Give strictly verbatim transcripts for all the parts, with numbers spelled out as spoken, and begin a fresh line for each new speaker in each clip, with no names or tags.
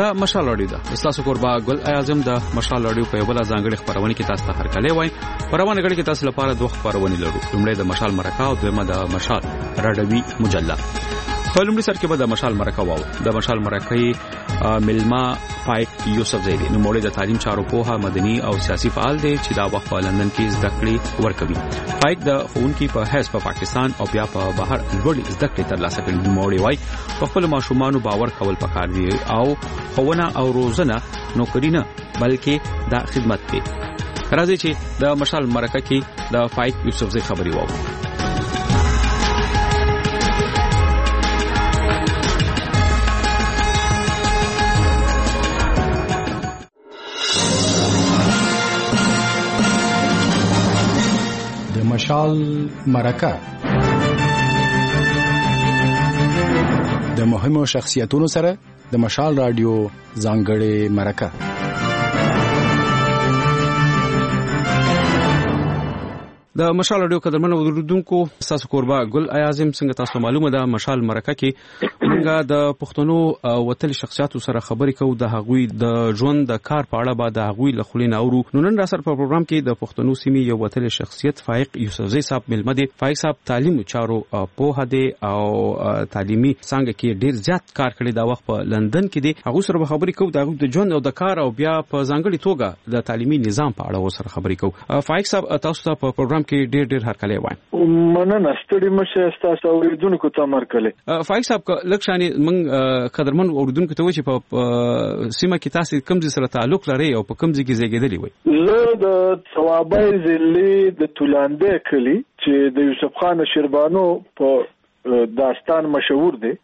دا مشال رادیو ده. تاسو کوربه ګل اعظم د مشال رادیو په یو بل ځانګړي خبرونه کې تاسو ته هرکلی وایم. پرونه غړي کې تاسو لپاره دوه خبرونه لرو. لومړی د مشال مرکه او دویمه د مشال رادیوي مجله. په لومړي سر کې به د مشال مرکه واو. د مشال مرکه ملما فایق یوسف زیدی نو مولوی د تعلیم چارو په مدني او سیاسي فعال دی چې دا وخت په لندن کې زده کړې ورکوي. فایق د ښوونکي په حیث په پاکستان او بیا په بهر لوړ زده کړې ترلاسه کړي. مولوی وايي په خپل ماشومان باور کول پکار دی او ښوونه او روزنه نوکری نه بلکې دا خدمت دی. راځي چې د مشال مرکه کې د فایق یوسف زیدی خبري واو.
مشال مرکه د مهمو شخصیتونو سره د مشال رادیو ځانګړې مرکه.
د مشال رادیو قدرمنو اوریدونکو تاسو کوربه ګل اعظم څنګه تاسو معلومه ده مشال مرکه کې موږ د پښتنو وتل شخصیتو سره خبرې کوو د هغوی د ژوند د کار په اړه به د هغوی له خلین اورو. نو نن را سره په پروګرام کې د پښتنو سیمې یو وتل شخصیت فایق یوسفزی صاحب ملمه دي. فایق صاحب تعلیم چارو په هده او تعلیمي څنګه کې ډیر زیات کار کړی دا وخت په لندن کې دي. هغه سره خبرې کوو د هغوی د ژوند او د کار او بیا په ځانګړي توګه د تعلیمي نظام په اړه سره خبرې کوو. فایق صاحب تاسو ته په پروګرام کې ډیر ډیر هرکلی وایم.
مننه ستړي مشه تاسو اوریدونکو ته مرکله.
فایق صاحب لکشاني من قدرمن اوریدونکو ته و چې په سیمه کې تاسو کوم ځای سره تعلق لري او په کوم ځای کې زیږیدلی وي؟
زه د ثوابای ضلع د تولانده کلی چې د یوسف خان شیربانو په داستان مشهور دی.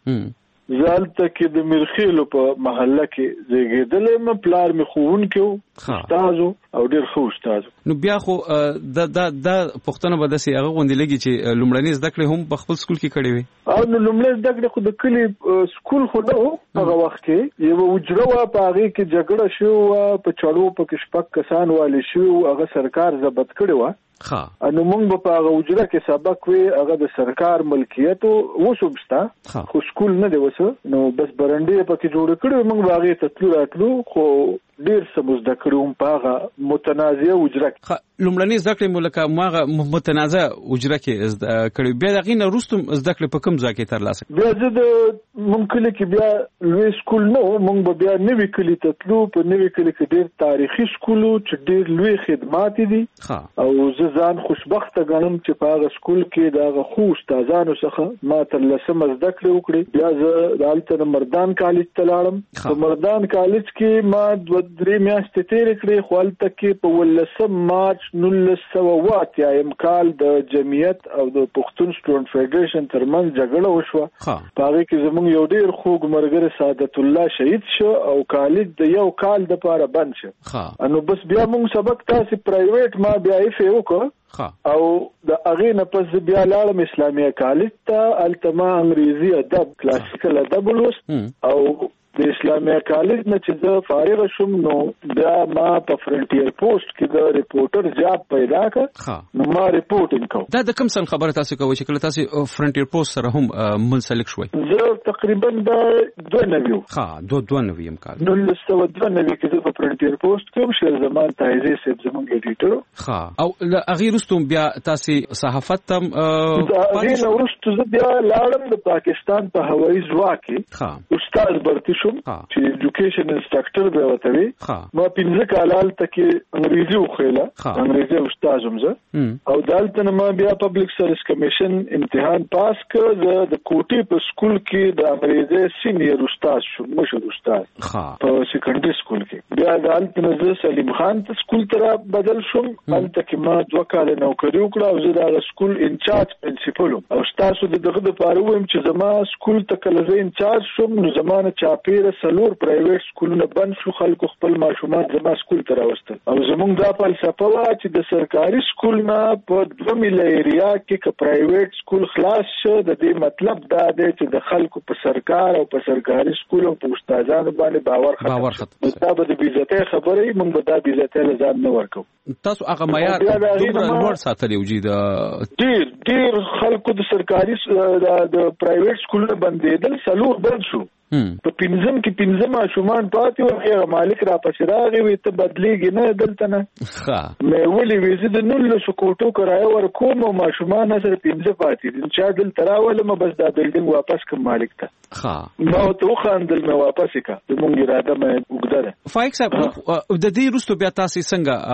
زالته کې د مرخیلو په محله کې زیږیدلې. م پلار می خوون کې استادو او ډیر خو استادو.
نو بیا خو د د د پښتنه به دسي هغه غوندې لګي چې لومړني زده کړې هم په خپل سکول کې کړې وي.
او نو لومړني زده کړې خو د کلی سکول خو نو هغه وخت کې یو وجره وا په هغه کې جګړه شو په چړو په کې شپږ کسان والي شو هغه سرکار ضبط کړی و.
ها
انو موږ په هغه وجره کې سبق وی هغه د سرکار ملکیت وسوبستا خو سکول نه دی وسه نو بس برنډې پکې جوړ کړو موږ باغې تطلو راتلو خو ډیر څه زده کړو په هغه متنازعه وجره کې.
لومړني زده کړې ملکه ماغه متنازعه وجره کې کړو بیا دغه نه روستم زده کړې په کوم ځای کې ترلاسه
بیا زه د ممکن کې بیا لوی سکول نو موږ بیا نوې کلی تطلو په نوې کلی کې ډیر تاریخي سکول چې ډیر لوی خدمات دي او زه ځان خوشبخته غنم چې په هغه سکول کې دا خو استادانو څخه ما تر لسمه زده کړې وکړې. بیا زه د الته مردان کالج ته لاړم. په مردان کالج کې ما دوه درې میاشتې تېرې کړې خو هلته کې په ولسم مارچ نولس سوه اوه اتیایم کال د جمعیت او د پښتون سټوډنټ فیډریشن ترمنځ جګړه وشوه. په هغې کې زموږ یو ډېر خوږ ملګری سعادت الله شهید شو او کالج د یو کال دپاره بند شو. نو بس بیا موږ سبق تاسې پرایویټ ما بیا ایف یې وکړه او د هغې نه پس بیا لاړم اسلامیه کالج ته. هلته ما انګریزي ادب کلاسیکل ادب ولوست او د اسلامیه کالج نه چې زه فارغ شوم نو بیا ما په فرنټیر پوسټ کې د ریپورټر جاب پیدا کړ. نو ما ریپورټینګ کوم.
دا د کوم سن خبره تاسو کوئ چې کله تاسو فرنټیر پوسټ سره هم منسلک شوي؟
زه تقریبا د دوه نوي
ها دوه دوه نوي ام کال
نولس سوه دوه نوي کې زه په فرنټیر پوسټ کې شیر زمان تایزي صاحب زموږ ایډیټر.
ها او هغه رستم بیا تاسو صحافت تم
هغه نو رستم زه بیا لاړم د پاکستان په هوایي ځواک کې استاد برتی شوم چې ایجوکیشن انسټرکټر به وته وي. ما پنځه کال تکي انګریزي وخیله انګریزي استاد هم زه او دالته ما بیا پبلک سرویس کمیشن امتحان پاس کړ. زه د کوټي په سکول کې د انګریزي سینیئر استاد شوم مشر استاد په سیکنډري سکول کې. بیا دالته زه سلیم خان ته سکول ته بدل شوم. هلته کې ما دوه کال نوکري وکړه او زه د سکول انچارج پرنسپل او تاسو دغه د پاره وایم چې زما سکول ته کله زه انچارج شوم نو زمانه چاپیره سلور پرایویټ سکولونه بند شو. خلکو خپل ماشومان زما سکول ته راوستل او زموږ دا فلسفه وه چې د سرکاري سکول نه په دوه میله ایریا کې که پرایویټ سکول خلاص شو د دې مطلب دا دی چې د خلکو په سرکار او په سرکاري سکول او په استادانو باندې باور ختم. دا به د بېعزتۍ خبرې موږ به دا بېعزتۍ له ځان نه ورکوو.
تاسو هغه معیار دومره لوړ ساتلی و چې د
ډېر ډېر خلکو د سرکاري د پرایویټ سکولونه بندېدل سلور بند شو. په پنځم کې پنځم ماشومان پاتې و هغه مالک را پسې راغی وي ته بدلېږي نه دلته نه
ښه
مې ولې وې زه د نولسو کوټو کرایه ورکوم او ماشومان سره پنځه پاتې دي چا دلته راولم بس دا بلډینګ واپس کوم مالک ته
ښه
ما ته وخاندل مې واپس کړه زموږ اراده مې وګړه ده
فایق صاحب د دې وروسته بیا تاسو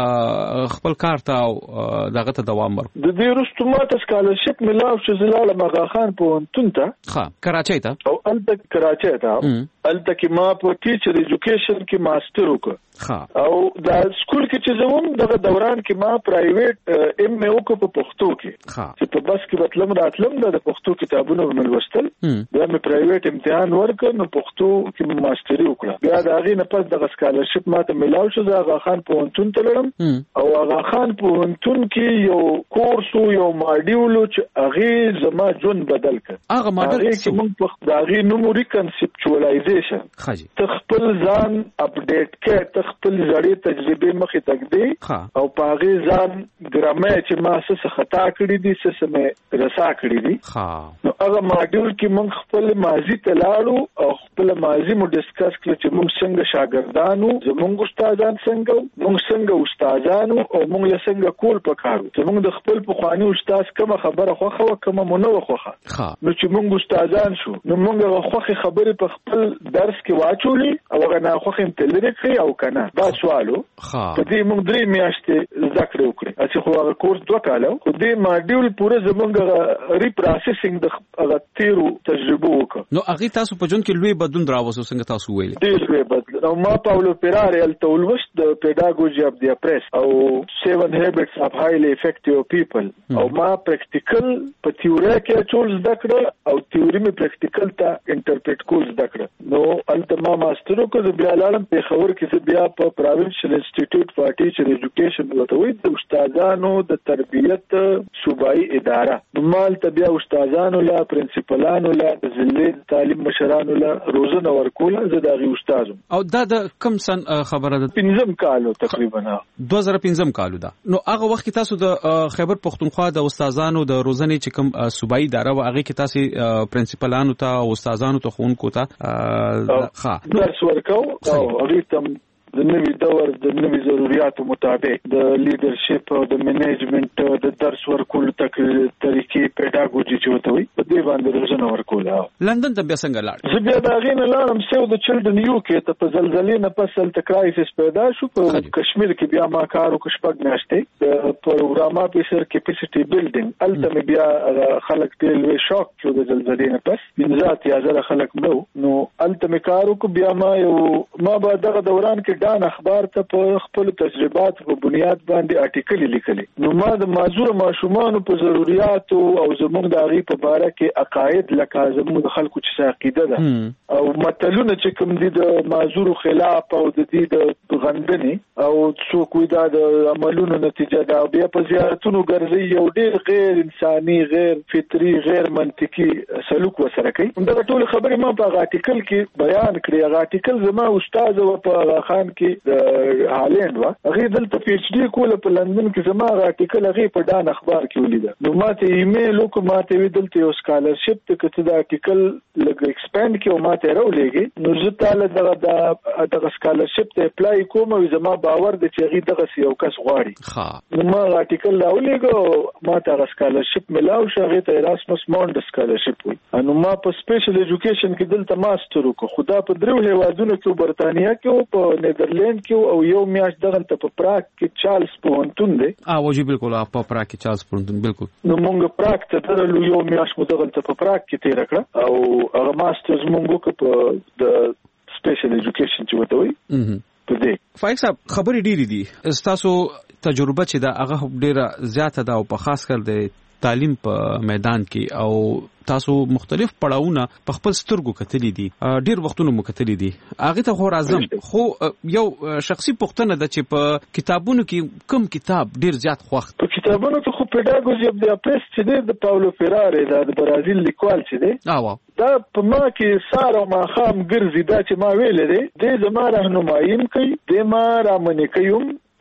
څنګه خپل کار ته او دغه ته دوام ورکړ
د دې وروسته ما ته سکالرشپ ملاو شو زلاله مغا خان پوهنتون ته
ښه کراچۍ ته
او الته کراچۍ ته الته کې ما په ټیچر ایجوکیشن کې ماستر وکړ او دا سکول کې چې زموږ دغه دوران کې ما پرایویټ ایم ای وکړ په پښتو کې چې په بس کې بتلم راتلم د پښتو کتابونو ولوستل بیا مې پرایویټ امتحان ورکړ نو پښتو کې ماستری وکړه بیا دا غي نه پس د سکالرشپ ما ته ملاو شو د آغا خان پوهنتون ته لړم او آغا خان پوهنتون کې یو کورس یو ماډیول چې هغه زما ژوند بدل کړ
هغه ماډل
چې موږ په داغي نوموري کنسپچوالایزیشن تخپل ځان اپډیټ کړه خپل ځړې تجربه مخې تک دی او پاغي ځان ګرامر چې ما څه خطا کړی دي څه مې رسا کړی دي نو هغه ماډیول کې موږ خپل ماضي ته لاړو او خپل ماضي مو ډیسکس کړ چې موږ څنګه شاګردانو زموږ استادان څنګه موږ څنګه استادانو او موږ یې څنګه کول پکارو چې موږ د خپل پخوانی استاد کومه خبره خوخه او کومه مونږ خوخه نو چې موږ استادان شو نو موږ خوخه خبره په خپل درس کې واچولې او هغه نه خوخه تلری کړی او کنه دا سوالو په دې موږ درې میاشتې ذکر وکړي چې خو هغه کورس دوه کاله خو دې ماډیول پوره زمونږ ری پروسیسینګ د هغه تیرو تجربه وکړه
نو هغه تاسو په جون کې لوی بدلون راوځو څنګه تاسو ویل
ډېر لوی بدلون او ما پاولو پیراري التولوست د پیډاګوژي اف دی اپریس او سیون هابټس اف هایلی افیکټیو پیپل او ما پریکټیکل په تیوري کې ټول ذکر او تیوري می پریکټیکل ته انټرپریټ کول ذکر نو التما ماستر کو بیا لاله په خبر کې بیا په پروینشل انسټیټیوټ فار ټیچر ایجوکیشن وتوي د استادانو د تربیت صوبایي اداره مال ته بیا استادانو لا پرنسپلانو لا ضلع تعلیم مشرانو لا روزنه ورکول زه دغه استاد
او دا د کم سن خبره ده
پنځم کالو تقریبا
دوه زره پنځم کالو ده نو هغه وخت تاسو د خیبر پختونخوا د استادانو د روزنې چې کوم صوبایي اداره و هغه کې تاسو پرنسپلانو ته او استادانو ته خونکو ته ښه
درس ورکاو او هغه تم د نوي دور د نوي ضرورتو مطابق د لیدرشپ او د منیجمنت د درس ورکول طریقې پیډاګوژي چې وتوي په دې باندې روزنه ورکول
لندن ته بیا څنګه لاړ
زه بیا دا غینه لاړم سیو د چلډرن یو کې ته په زلزلې نه پس تل کرایسس پیدا شو په کشمیر کې بیا ما کارو کښپګ نشته د پروګرام افیسر کیپاسټي بیلډینګ الته بیا خلک ډېر لوي شوک شو د زلزلې نه پس بنځات یا زره خلک نو نو الته کارو کو بیا ما یو ما به دغه دوران کې دان اخبار ته په خپل تجربات په بنیاد باندې آرټیکل لیکلي نو ما د معذور ماشومان په ضرورت او زموږ د اړې په اړه کې عقاید لکه زموږ خلکو چې عقیده ده او متلونه چې کوم دي د معذور خلاف او د دې د غندنې او څوک وي دا د عملونو نتیجه ده بیا په زیارتونو ګرځي یو ډېر غیر انساني غیر فطري غیر منطقي سلوک وسره کوي دا ټول خبرې ما په آرټیکل کې بیان کړې هغه آرټیکل زما استاد و په خان کې د هالند وا هغه دلته پی ایچ ډی کوله په لندن کې زما آرټیکل هغه په دان اخبار کې ولیدا نو ماته ایمیل وکړ ماته وی دلته یو سکالرشپ ته کته د آرټیکل لګ ایکسپاند کې او ماته راولېږي نو زه تعالی دغه دغه سکالرشپ ته اپلای کوم او زما باور د چې هغه دغه یو کس غواړي ها نو ما آرټیکل راولېږم ماته هغه سکالرشپ ملاو شو هغه ته ایراسمس مونډ سکالرشپ وي نو ما په سپیشل ایجوکیشن کې دلته ماستر وکړ خدا په درو هیوادونو کې برتانیا کې په نیدرلند کې او یو میاش دغه ته په پراګ کې چارلز پوهنتون دی
اه وجه بالکل په پراګ کې چارلز پوهنتون بالکل
نو موږ پراګ ته درلو یو میاش مو دغه ته په پراګ کې تیر کړ او هغه ماسترز موږ کو په د سپیشل ایجوکیشن چې وته وي په دې
فایق صاحب خبرې ډېرې دي تاسو تجربه چې دا هغه ډېره زیاته ده او په خاص کر د تعلیم په میدان کې او تاسو مختلف پړاوونه په خپل سترګو کتلې دي ډېر وختونه مو کتلې دي هغه ته خو راځم خو یو شخصي پوښتنه ده چې په کتابونو کې کوم کتاب ډېر زیات خوښ
په کتابونو کې خو پیډاګوژي اف دی اپریس چې د پاولو فیراري د برازیل لیکوال چې دی
او
دا په ما کې سار او ماخام ګرځي دا چې ما ویل دي د زما راهنمایي کوي د ما رامنې کوي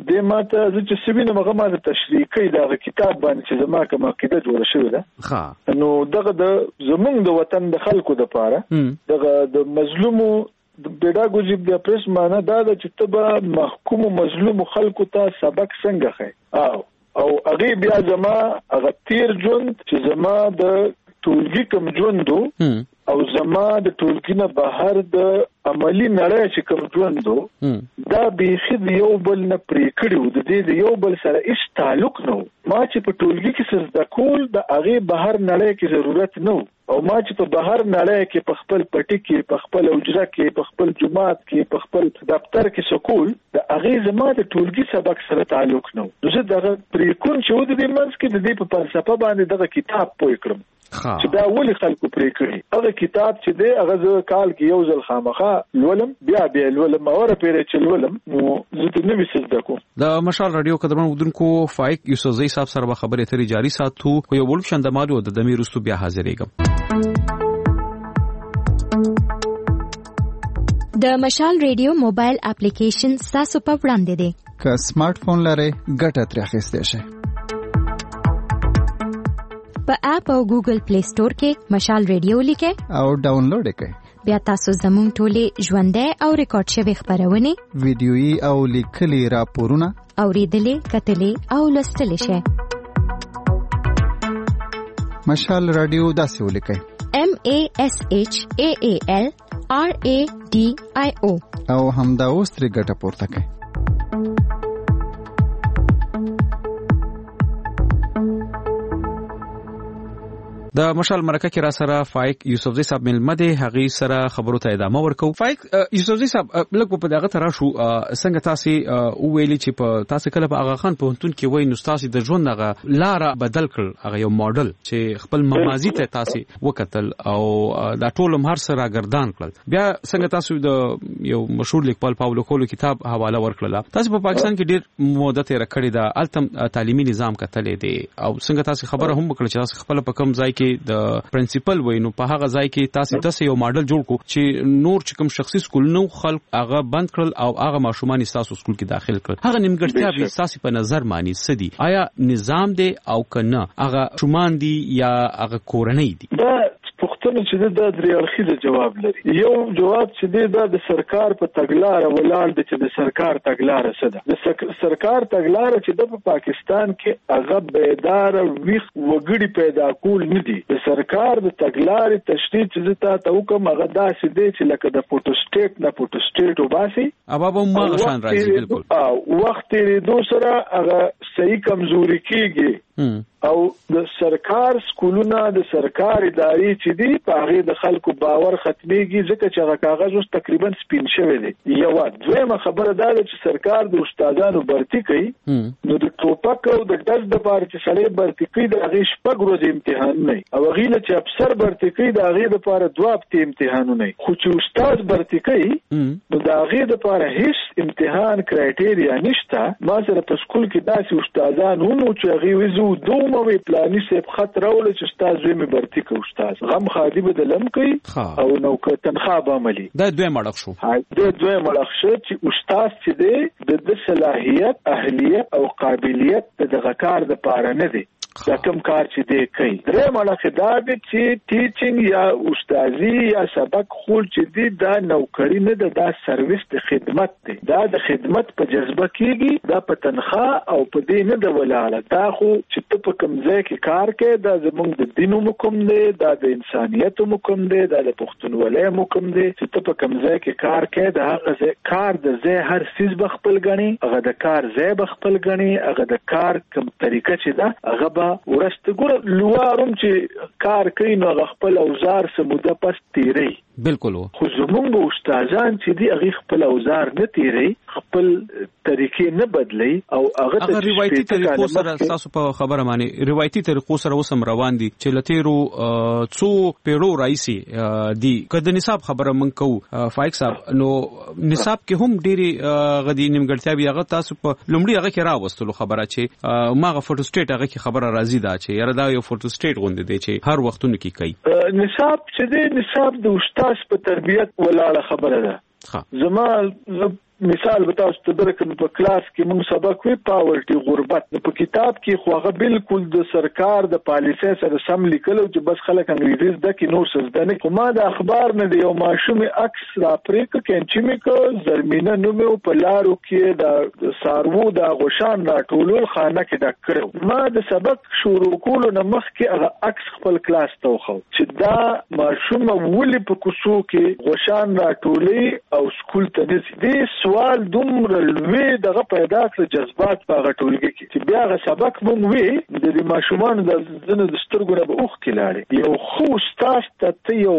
دې ماته چې سوینه مغه ماته تشریح کوي دا کتاب باندې چې زما کوم عقیده جوړه شوې ده ها نو دغه د زمونږ د وطن د خلکو د پاره دغه د مظلومو د پیډاګوژي د پرس معنا دا د چې تبه محکوم مظلوم خلکو ته سبق څنګه خي او او هغه بیا زما هغه تیر ژوند چې زما د ټولګي کوم ژوندو او زما د ټولګي نه بهر د عملی نړۍ چې کوم ژوندو دا به یو بل نه پرې کړیو د دې د یو بل سره هیڅ تعلق نه ما چې په ټولګي کې څه د کول د هغه بهر نړۍ کې ضرورت نه او ما چې په بهر نړۍ کې په خپل پټي کې په خپل اوجره کې په خپل جماعت کې په خپل دفتر کې سکول د هغه زما د ټولګي سبق سره تعلق نه نو زه دغه پرې کون چې و د دې منځ کې د دې په فلسفه باندې دغه کتاب پوي کړم چې دا ولي خلکو پرې کړی هغه کتاب چې دی هغه زه کال کې یو ځل خامخا لولم بیا بیا لولم اوره پیرې چې لولم نو زه د نوې څه زده کوم
د مشال رادیو قدرمن ودونکو فایق یوسفزئی صاحب سره خبرې اترې جاری ساتو خو یو ولف شندمالو د دمیر رستو بیا حاضرېږم
د مشال رادیو موبایل اپلیکیشن تاسو په وړاندې دی
که سمارټ فون لرئ ګټه ترې اخیستی شئ
په اپ او ګوګل پلی سٹور کې مشال رادیو لیکئ
او ډاونلوډ کړئ
بیا تاسو زموږ ټولې ژوندۍ او ریکارډ شوی خبرونه
ویډیويي او لیکلي راپورونه
اوریدلې کتلې او لوستلې شئ
مشال رادیو داسې ولیکئ
M A S H A A L R A D I O
او همدا اوس ترې ګټه پورته کړئ
د مشال مرکه کې را سره فایق یوسفزئی صاحب ملمده هغه سره خبرو ته ادامه ورکو فایق یوسفزئی صاحب لکه په دغه ترا شو څنګه تاسو او ویلي چې په تاسو کله په اغا خان په هنتون کې وای نو تاسو د ژوند هغه لار بدل کړ هغه یو ماډل چې خپل ممازی ته تاسو وکتل او دا ټول مهر سره ګردان کړل بیا څنګه تاسو د یو مشهور لیکوال پاولو کولو کتاب حواله ورکړل تاسو په پاکستان کې ډیر مدته راکړی دا التم تعلیمي نظام کتلې دي او څنګه تاسو خبره هم وکړه چې تاسو خپل په کم ځای کې د پرنسپل وینو په هغه ځای کې تاسو تاسو یو ماډل جوړ کو چې نور چې کوم شخصي سکول نو خلک هغه بند کړل او هغه ماشومان تاسو سکول کې داخل کړل هغه نیمګړتیا به تاسو په نظر مانی سدي آیا نظام دی او کنه هغه شومان دي یا هغه کورنۍ دي
پښتون چې دا درې اړخیزه جواب لري یو جواب چې دا د سرکار په تګلارې ولاړ دی چې د سرکار تګلارې څه ده د سرکار تګلارې چې د پاکستان کې هغه بیدار ویخ وګړي پیدا کول نه دي د سرکار د تګلارې تشریح چې تاسو حکم هغه داسې دی چې لکه د فوټو سټیټ نه فوټو سټیټ وباسي
ابا به ما شان راځي بالکل
او وخت لري دوسره هغه صحیح کمزوري کیږي او د سرکار سکولونه د سرکار ادارې چې دي په هغه د خلکو باور ختميږي ځکه چې هغه کاغذ اوس تقریبا سپین شوی دی یو دویمه خبره دا ده چې سرکار د استادانو برتی کوي نو د ټوپک او د دز د پاره چې سړی برتی کوي د هغه شپږ ورځې امتحان نه او هغه چې افسر برتی کوي د هغه د پاره دوه هفته امتحانونه نه خو چې استاد برتی کوي نو د هغه د پاره هیڅ امتحان کرایټیریا نشته ما سره په سکول کې داسې استادان وو چې هغه وزو دوه مو پلاني سیب خط راول چې استاد زمي برتی کو استاد غم خادي بدلم کوي او نو که تنخواه به عملي
دا دوی مړخ شو
دا دوی مړخ شو چې استاد چې دی د صلاحيت اهلیت او قابلیت د دغه کار د پاره نه دی دا کوم کار چې دی کوي درې مړخ دا دی چې ټیچینګ یا استادي یا سبق خول چې دی دا نوکری نه ده دا سرویس د خدمت دی دا د خدمت په جذبه کیږي دا په تنخواه او په دې نه د ولاله دا خو چې ته په کوم ځای کې کار کوي دا زموږ د دینو حکم دی دا د انسانيت حکم دی دا د پښتونولۍ حکم دی چې ته په کوم ځای کې کار کوي دا هغه کار د ځای هر سیس بخپل غني هغه د کار ځای بخپل غني هغه د کار کوم طریقه چې دا هغه به ورسته ګور لواروم چې کار کوي نو خپل اوزار سموده پس تیری
بالکل
خو زمونږ استادان چې دی هغه خپل اوزار نه تیری خپل طریقې نه بدلی او هغه
هغه روایتي طریقو سره تاسو په خبره معنی روایتي طریقو سره وسم روان دي چې لتیرو څو پیړو رئیسي دي کله نصاب خبره من کو فایق صاحب نو نصاب کې هم ډيري غدي نیمګړتیا بیا هغه تاسو په لومړي هغه کې راوستلو خبره چې ماغه فوټو سټیټ هغه کې خبره راځي دا چې یاره دا یو فوټو سټیټ غونډه دی چې هر وختونو کې کوي
نصاب چې دی نصاب د استاد په تربیت ولاړه خبره ده زما مثال به تاسو ته درکړم په کلاس کې موږ سبق وی پاورټي غربت په کتاب کې خو هغه بالکل د سرکار د پالیسۍ سره سم لیکلو چې بس خلک انګریزي زده کې نور څه زده نه. خو ما د اخبار نه د یو ماشوم عکس را پرې ک کینچې مې ک زرمینه نومو په لارو کې د سارو د غشان را ټولول خانه کې ډک کړو. ما د سبق شروع کولو نه مخکې هغه عکس خپل کلاس ته وخو چې دا ماشوم ولې په کوڅو کې غشان را ټولې او سکول ته نشي. دې سوال دومره لوی دغه پیدا کړ جذبات په غټولګي کې چې بیا غ سبق مونږ وی د دې ماشومان د زنه د سترګو نه به اوخ کلاړي. یو خو ستاسو ته یو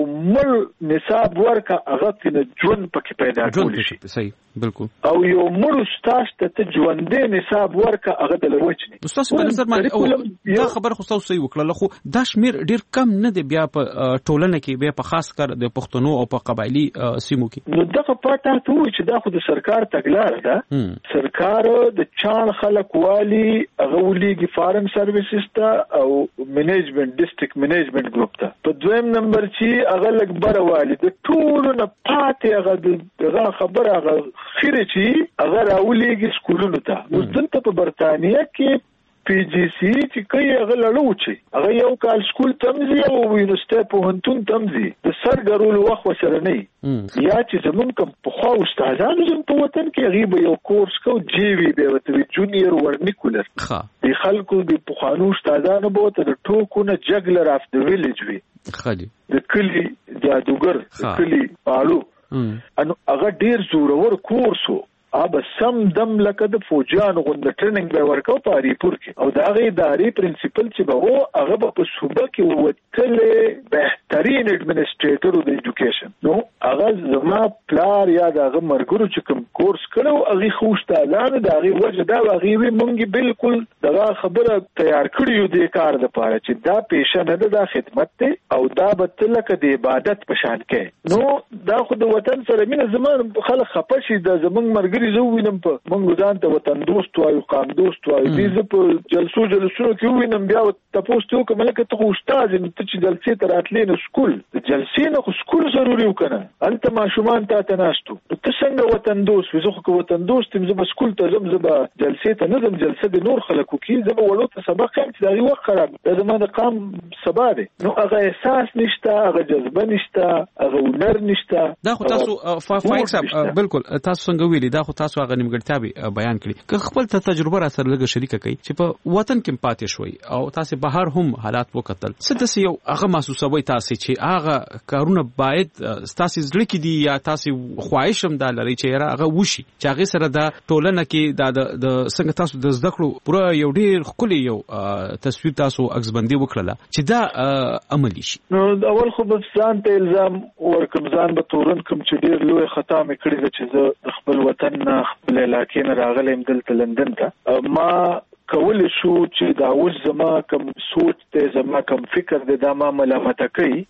مړ نصاب ورکا هغه ته ژوند پکې پیدا کولی شي.
صحیح بالکل.
او یو مړ ستاسو ته ژوندې نصاب ورکا هغه د لوچني.
تاسو په نظر باندې دا خبر خو تاسو صحیح وکړه، خو دا شمیر ډیر کم نه دی بیا په ټولنه کې، بیا په خاص کر د پښتنو او په قبایلی سیمو کې.
نو دغه پټه ته وایي چې دا خو د سرکار تګلار ده. سرکار د چان خلک والی هغه ولېږي فارم سرویسز ته او منیجمنت ډیسټریکټ منیجمنت ګروپ ته. په دویم نمبر چې هغه لګ بره والی د ټولو نه پاتې هغه دغه خبره هغه خیره چې هغه راولېږي سکولونو ته. اوس دلته په برتانیا کې پی جی سی چې کوي هغه لړوچي هغه یو کال سکول تمزي او یونیورسيټي په هنتون تمزي د سر ګرولو وخت وسره نه یا چې زمون کوم په خو استادانو زم په وطن کې غیب یو کورس کو جی وی به وته جونیئر ورنیکولر ښه د خلکو د پخوانو استادانو به ته د ټوکو نه جګلر اف د ویلیج وی
خالي
د کلی جادوګر د کلی پالو انو هغه ډیر زورور کورس وو. اب سم دم لکه د فوجانو غوند ټریننګ به ورکو په اړیپور کې او دا غي اداري پرنسپل چې به وو هغه په صوبه کې وتل بهترین اډمنسټریټر د ایجوکیشن. نو هغه زما پلار یا دغه مرګرو چې کوم کورس کړو هغه خوشته اعلان دا غي وجه دا غي وی مونږ بالکل دغه خبره تیار کړیو د کار د پاره چې دا پیشه نه ده، دا خدمت ته او دا به لکه د عبادت په شان کې. نو دا خو د وطن سره مینه زمون خلک خپشي د زمون مرګ زه وینم په مونږ ځان ته وطن دوست وایو، قام دوست وایو. دې زه په جلسو جلسو کې وینم بیا تاسو ته کوم لکه ته استاد نه ته چې جلسې ته راتلې نو سکول د جلسې نه خو سکول ضروري وکنه انت ماشومان ته تناستو ته څنګه وطن دوست وزو خو وطن دوست تم زه سکول ته زم زه جلسې ته نظم جلسه د نور خلکو کې زه وړو ته سبق هم چې دا وخت خراب دا زما د قام سبا دی. نو هغه احساس نشته، هغه جذبه نشته، هغه ونر نشته.
دا خو تاسو فایک صاحب بالکل تاسو څنګه ویلي دا خو تاسو هغه نیمګړتیا بیان کړي که خپل ته تجربه را سره لږه شریکه کړئ چې په وطن کې پاتې شوي او تاسو بهر هم حالات وکتل څه داسې یو هغه محسوسوي تاسو چې هغه کارونه باید تاسو زړه کې دي یا تاسو خواهش هم دا لري چې هغه وشي چې هغه سره د ټولنه کې د څنګه تاسو د زده کړو پوره یو ډیر خولي یو تصویر تاسو عکسبندي وکړه چې دا عملی شي. نو
اول خو بس ځان ته الزام ورکم ځان به تورن کوم چې ډیر لوی خطا مې کړی چې زه خپل وطن نه خپل علاقې نه راغلم دلته لندن ته. ما کول شو چې دا اوس زما کوم سوچ ته زما کوم فکر د دا ما ملامت کوي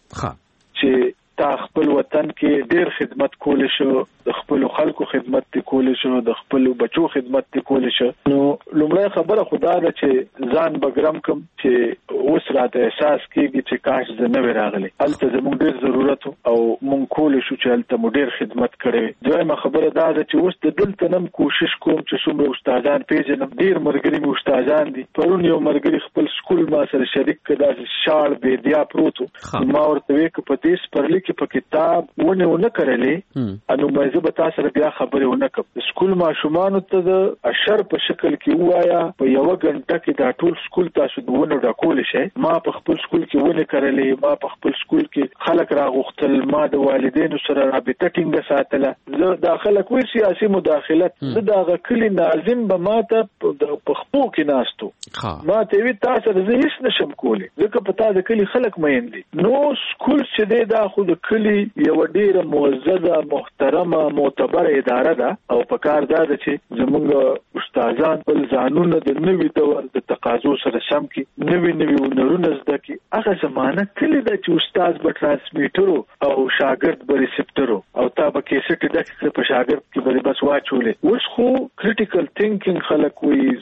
چې تا خپل وطن کې ډیر خدمت کول شو، د خپل خلکو خدمت کول شو، د خپل بچو خدمت کول شو. نو لومړی خبره خدا ده چې ځان بګرام کوم چې اوس راته احساس کیږي چې کاش زه نه راغلی هلته زموږ ډیر ضرورت او مونږ کول شو چې هلته مو ډیر خدمت کړی. دویمه خبره دا ده چې اوس د دلته نم کوشش کوم چې څومره استادان پیژنم. ډیر مرګري مو استادان دي. پرون یو مرګري خپل سکول ما سره شریک کړه چې شاړ به دیا پروتو ما ورته وې ک په دې سپرلی کې په کتاب ونه ونه کړلې انو مې به تاسو سره بیا خبرې ونه کوم. سکول ماشومان ته د اشر په شکل کې وایا په یو غنټه کې دا ټول سکول تاسو دونه ډکول شي. ما په خپل سکول کې ونه کړلې، ما په خپل سکول کې خلک راغختل، ما د والدینو سره رابطه ټینګه ساتله. زه داخله کوي سیاسي مداخلت زه دا غکلی ناظم به ماته په خپو کې ناستو ما ته وی تاسو زه هیڅ نشم کولی ځکه په تاسو کلی خلک مېن دي. نو سکول چې دی دا خو د کلی یو ډیره معززه محترمه معتبره اداره ده او په کار دا ده چې زموږ استادان بل ځانونه د نوې دور د تقاضو سره سم کې نوې نوې ونرونه زده کی. هغه زمانہ کلی ده چې استاد به ترانسمیټرو او شاګرد به ریسپټرو او تا به کیسټ د په شاګرد کې به بس واچولې. اوس خو کریټیکل تھینکینګ خلک وایي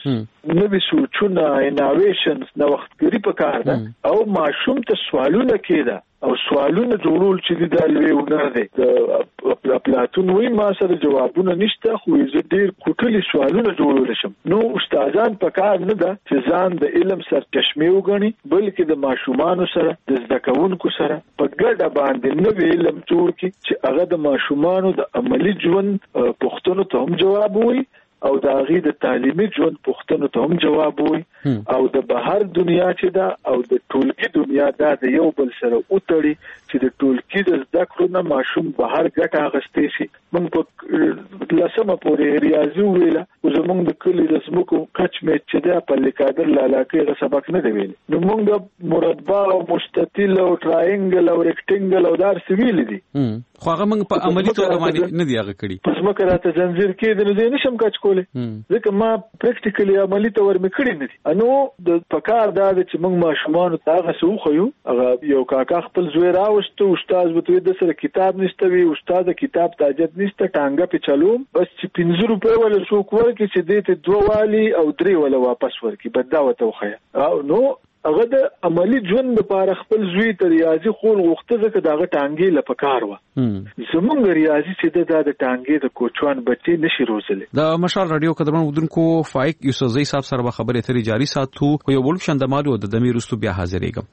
نوې سوچونه انوویشنز نوښتګری پکار ده او ماشوم ته سوالونه کېده او سوالونه جوړول چې د لوی هنر دی. د افلاطون وایي ما سره جوابونه نشته خو زه ډېر کوټلي سوالونه جوړول شم. نو استادان پکار نه ده چې ځان د علم سرچشمه وګڼي بلکې د ماشومانو سره د زده کوونکو سره په ګډه باندې نوې علم جوړ کړي چې هغه د ماشومانو د عملی ژوند پوښتنو ته هم جواب وایي او د هغې د تعلیمي ژوند پوښتنو ته هم جواب وایي او د بهر دنیا چې ده او د ټولګي دنیا دا د یو بل سره وتړي چې د ټولګي د زده کړو نه ماشوم بهر ګټه اخیستی شي. موږ په لسمه پورې ریاضي وویله خو زموږ د کلي د ځمکو کچ میچ چې دی په لیکادر لالاکۍ هغه سبق نه دی ویلی. نو موږ د مربع او مستطیل او ټرائنګل او ریکټنګل او دا هر څه ویلي دي
خو هغه موږ په عملي توګه باندې نه دي هغه کړي.
په ځمکه راته زنځیر کېدی نو زه یې نشم کچ کولی ځکه ما پریکټیکلي عملي تور مې کړي نه دي. نو د پکار دا ده چې موږ ماشومانو ته هغه څه وښیو. هغه یو کاکا خپل زوی راوسته استاد به ته د سره کتاب نشته وي استاد کتاب ته حاجت نشته ټانګه پې چلوم بس چې پنځه روپۍ ولا څوک ورکړي چې دې ته دوه والي او درې ولا واپس ورکړي بد دا ورته وښیه. او نو هغه د عملی ژوند لپاره خپل زوی ته ریاضي خول غوښته ځکه د هغه ټانګې له پکار وه. زمونږ ریاضي چې ده دا د ټانګې د کوچوان بچې نشي روزلی.
د مشال راډیو قدرمن اودونکو فایق یوسفزۍ صاحب سره به خبرې اترې جاري ساتو خو یو بل شندمالو د دمې وروستو بیا حاضرېږم.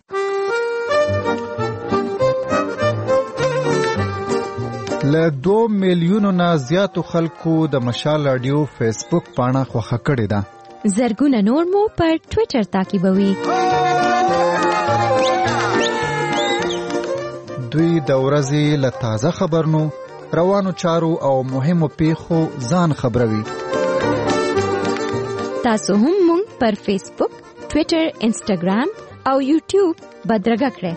له دوه میلیونو نه زیاتو خلکو د مشال راډیو فیسبوک پاڼه خوښه کړې ده.
زرګونه نور مو پر ټویټر تعقیبوي.
دوی د ورځې له تازه خبرونو روانو چارو او مهمو پیښو ځان خبروي.
تاسو هم مونږ پر فیسبوک، ټویټر، انسټاګرام او یوټیوب بدرګه کړئ.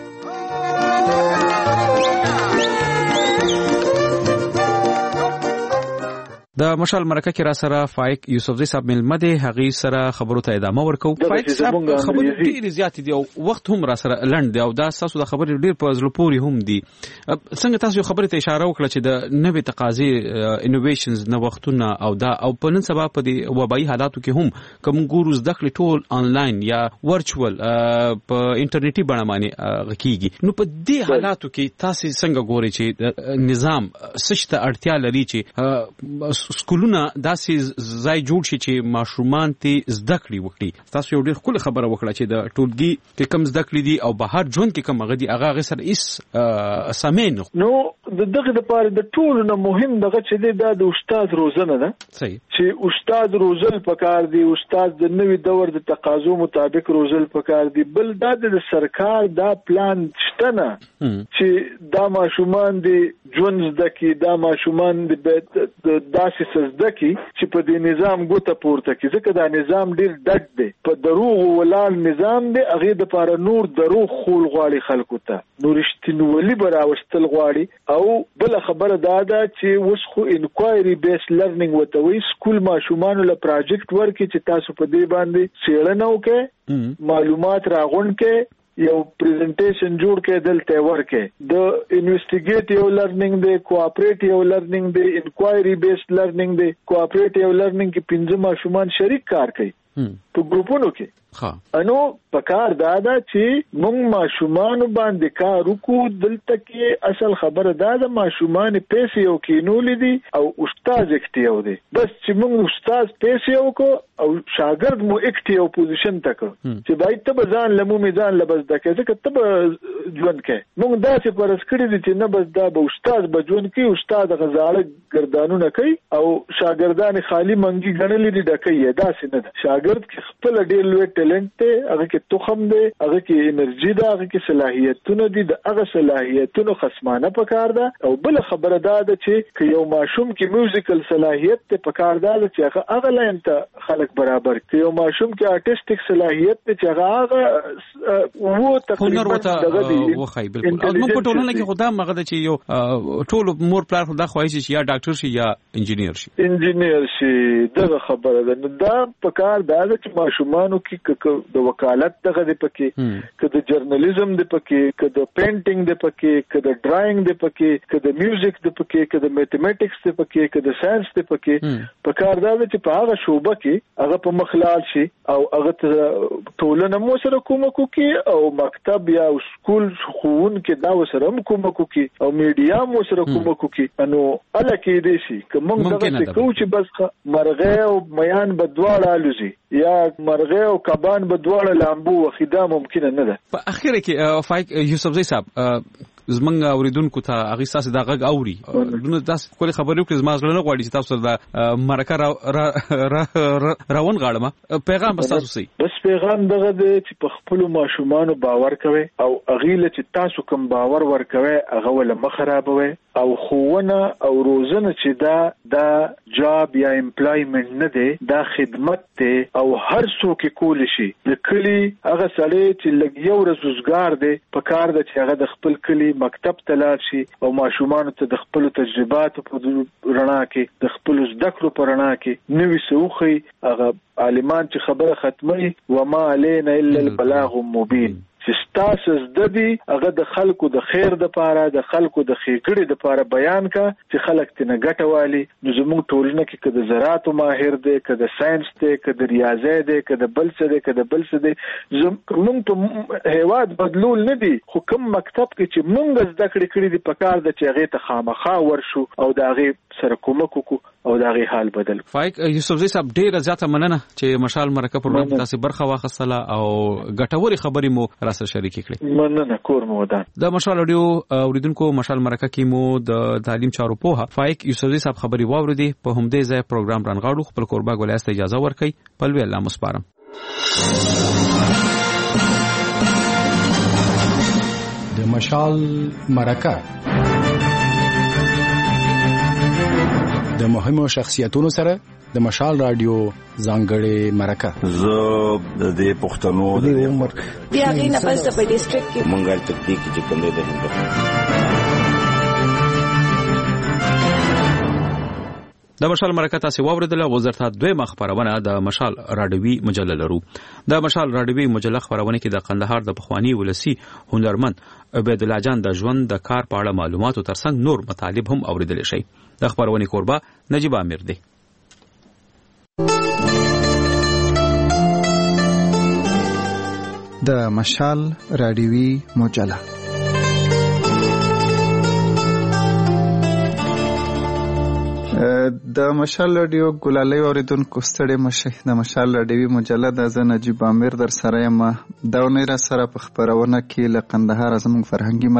د مشال مرکه کې را سره فایق یوسفزۍ صاحب ملمه دی هغې سره خبرو ته ادامه ورکو. فایق صاحب خبرې ډېرې زیاتې دي او وخت هم را سره لنډ دی او دا ستاسو د خبرې ډېر په زړه پورې هم دي. څنګه تاسو یو خبرې ته اشاره وکړه چې د نوې تقاضې انوویشنز نوښتونه او دا او په نن سبا په دې وبایي حالاتو کې هم که موږ ګورو زده کړې ټول آنلاین یا ورچوال په انټرنیټي بڼه باندې کېږي. نو په دې حالاتو کې تاسو څنګه ګورئ چې نظام څه شي ته اړتیا لري چې سکولونه داسې ځای جوړ شي چې ماشومان ته زده کړې وکړي. تاسو یو ډېر ښکلې خبره وکړه چې د ټولګي کې کم زده کړې دي او بهر ژوند کې کم هغه دي هغه هغې سره هېڅ سمې نه.
نو د دغې دپاره د ټولو نه مهم دغه چې دی دا د استاد روزنه ده. صحیح چې استاد روزل پکار دی. استاد د نوي دور د تقاضو مطابق روزل پکار دی. بل دا د سرکار دا پلان شته نه چې دا ماشومان دی ژوند زده کړي دا ماشومان د داسې سزده کی چې په دې نظام ګوته پورته کی ځکه دا نظام ډیر ډډ دی په دروغ ولال نظام دی هغه د پاره نور دروغ خول غواړي خلکو ته نور رښتینولي براوستل غواړي. او بل خبره دا ده چې اوس خو انکوایري بیس لرنینګ وته وي سکول ماشومان له پروجیکټ ورکې چې تاسو په دې باندې څېړنه وکړئ معلومات راغونډ کړئ یو پریزنټیشن جوړ کې دلته ورکې د انویسټیګیټیو لرنینګ دی کوآپریټیو لرنینګ دی انکوایري بیسډ لرنینګ دی کوآپریټیو لرنینګ کې پنځه ماشومان شریک کار کوي په ګروپونو کې. انو پکار دا ده چې موږ ماشومان باندې کار وکړو. دلته کې اصل خبره دا ده ماشومان پیسې یو کینولې دي او استاد اکټیو دی. بس چې موږ استاد پیسې وکړو او شاګرد مو اکټیو پوزیشن ته کړو چې باید ته به ځان له مومې ځان له بس ده کوې ځکه ته به ژوند کوې. موږ داسې فرض کړي دي چې نه بس دا به استاد به ژوند کوي استاد هغه زاړه ګردانونه کوي او شاګردان خالي منګي ګڼلې دي ډکوي یې. داسې نه ده. شاګرد کې خپله ډېر لوی ټیلنټ دی هغه کې تخم دی هغه کې انرژي ده هغه کې صلاحیتونه دي د هغه صلاحیتونو خصمانه پکار ده. او بل خبره دا ده چې که یو ماشوم کې میوزیکل صلاحیت ته پکار ده چې هغه هغه لاین ته خلک برابر که یو ماشوم کې آرټسټیک صلاحیت ته چې هغه هغه وو تقریبا دغه دی
وخی. بالکل او موږ په ټولنه کې خدا مغه ده چې یو ټول مور پلار خدا خوایي چې یا ډاکټر شي یا انجینیر شي
انجینیر شي. دغه خبره ده. دا پکار ده دا چې ماشومانو کې د وکالت دغه د پکې که د جرنالیزم د پکې که د پینټینګ د پکې که د ډرایینګ د پکې که د میوزیک د پکې که د میتھمیټکس د پکې که د ساينس د پکې په کار دا چې په هغه شوبه کې هغه په مخلال شي او هغه ټولنه مو سره کومک کوي او مکتب یا سکول خون کې دا وسره کومک کوي او میډیا مو سره کومک کوي نو الکه دې شي کوم دغه کوچ بس مرغه او میان بدواړه الوزي یا مرغه او کبان بدواړه لامبو وخدا ممکن نه ده.
په اخر کې فایق یوسف زئی صاحب زمنګ اوریدونکو ته هغه ساسه د غږ اوري دونه تاسو کولی خبرې وکړئ زما زړه نه غواړي چې تاسو د مرکه راون غاړم پیغام بس تاسو سي
بس پیغام دغه چې په خپل ماشومان باور کوي او اغیله چې تاسو کوم باور ورکوي هغه ول مخربوي او خوونه او روزنه چې دا دا جاب یا امپلایمنت نه دی دا خدمت دی او هر څوک کول شي د کلی هغه سړی چې لګ یو روزګار دی په کار د چې هغه د خپل کلی مکتب ته لاړ شي او ماشومان ته د خپل تجرباتو په رڼا کې د خپل زده کړو په رڼا کې نوې سوخي هغه عالمان چې خبره ختمي وما علينا الا البلاغ المبين چې تاسو د دې هغه د خلکو د خیر د پاره د خلکو د خېګړې د پاره بیان کا چې خلک ته نه ګټه والی نو زموږ ټولنه کې کده زراعت ماهر دی کده ساينس دی کده ریاضي دی کده بل څه دی کده بل څه دی زموږ په هیواد بدلول نه دي خو کوم مکتب کې چې موږ زده کړې کړې دي په کار د چې هغه ته خامخا ورشو او د هغه سره کومک وکړو او د هغه حال بدل.
فایق یوسف زئی صاحب ډیر زیاته مننه چې مشال مرکه پروګرام تاسو برخه واخصله او ګټوري خبرې مو سره شریک کړي.
مننه کور مو ودان.
د مشال اډیو اوریدونکو مشال مرکه کې مو د تعلیم چارو په فایق یوسف زئی صاحب خبري واوریدي په همدې ځای پروګرام رانغاړو خپل قربا ګولایسته اجازه ورکړي پلوي الله مسپارم.
د مشال مرکه د مهمو شخصیتونو سره د مشال رادیو ځانګړې مرکه
زه د پښتنو د عمر
بیا غي نه پس په ډیسټریکټ کې
منګل تکتیک چې کوم دی
د مشال مرکه تاسو واوریدله وزارت دویمه خبرونه د مشال راډیوي مجله لرو. د مشال راډیوي مجله خبرونه کې د قندهار د پخوانی ولسی هنرمند عبید الله جان د ژوند د کار په اړه معلومات او ترڅنګ نور مطالب هم اوریدل شي. د خبرونه کوربه نجیب امیر دی.
د مشال راډیوي مجله د مشال راډیو ګلالۍ اوریدونکو ستړي مشه د مشال راډیوي مجله د زه نجیب امیر در سره یم. دا ونې را سره په خبرونه کې له قندهار زموږ فرهنګي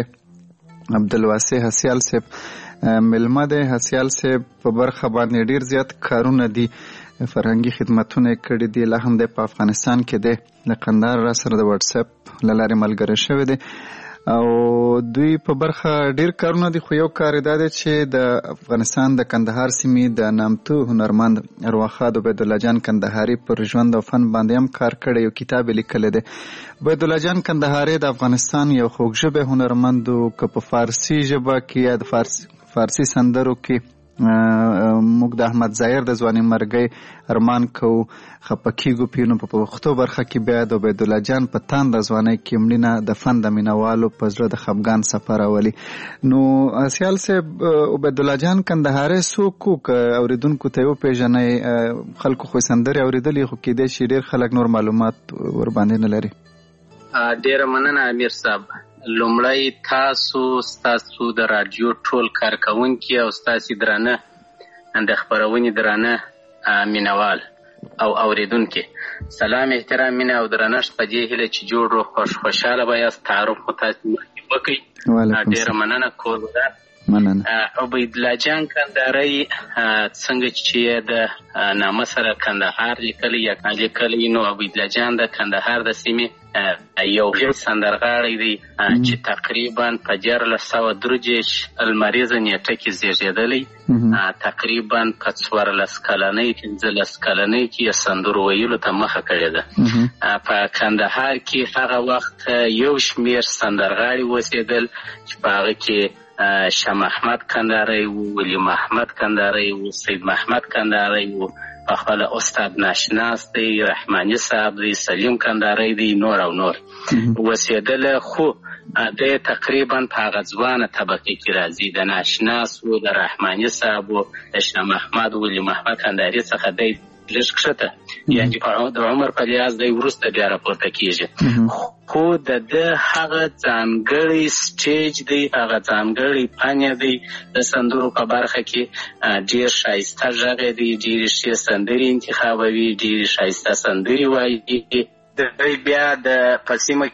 ملګری عبدالواسع حسیال صاحب ملمه دی. حسیال صاحب په برخه باندې ډیر زیات کارونه دي فرهنګي خدمتونه کړي دي لا هم د په افغانستان کې دی له قندهار را سره د واتس اپ لارې ملګری شوی دی او دوی په برخه ډیر کارونه دي خو یو کار دا دی چې د افغانستان د کندهار سیمې د نامتو هنرمند ارواښاد عبید الله جان کندهاري پر ژوند او فن باندې هم کار کړی یو کتاب لیکلی دی. عبید الله جان کندهاري د افغانستان یو خوږژبی هنرمند و که په فارسي ژبه کې یا د فارسي فارسي سندرو کې موږ د احمد ظاهر د ځواني مرګي ارمان کوو خپه کیږو پیونو په پښتو برخه کې بیا د عبید الله جان په تان د ځواني کې مړینه د فن د مینوالو په زړه د خفګان سفر اولي. نو سیال صاحب عبید الله جان کندهاري څوک اوریدونکو ته یو پیژنې خلکو خو سندري اوریدلې خو کې د شي ډیر خلک نور معلومات ور باندې نه لري.
ډیر مننه امیر صاحب. لومړی تاسو ستاسو د رادیو ټول کارکونکي او ستاسو درانه د خبرونې درانه مینوال او اوریدونکي سلام احترام مینه او درنښت په دې هیله چې جوړ خوش خوشاله وایاست. تعارف خو تاسو وکړئ. ډیره مننه کور
مننه.
عبید الله جان کندهاري څنګه چې د نامه سره کندهار لیکلی یا لیکلی نو عبید الله جان د کندهار د سیمې یو غیر سندرغاړی دی چې تقریبا په دیارلس سوه درې دېرش لمریزه نیټه کې زیږېدلی تقریبا په څوارلس کلنۍ پنځلس کلنۍ کې یې سندرو ویلو ته مخه کړې ده. په کندهار کې هغه وخت یو شمېر سندرغاړي اوسېدل چې په هغه کې شاه محمد کندهاري و، ولی محمد کندهاري و، سید محمد کندهاري و، په خپل استاد ناشناس دی، رحماني صاحب دی، سلیم کندهاري دی، نور او نور وسیدل. خو د تقریبا په هغه ځوانه طبقه کې راځي، د ناشناس و، د رحماني صاحب و، د شاه محمد ولی محمد کندهاري څخه دی لږ کښته، یعنې د عمر په لحاظ دی وروسته بیا راپورته کېږي. خو د ده هغه ځانګړی سټیج دی، هغه ځانګړی پانې دی د سندرو په برخه کې، ډېر ښایسته غږ دی، ډېرې ښې سندرې انتخابوي، ډېرې ښایسته سندرې وایي. د دوی بیا د په سیمه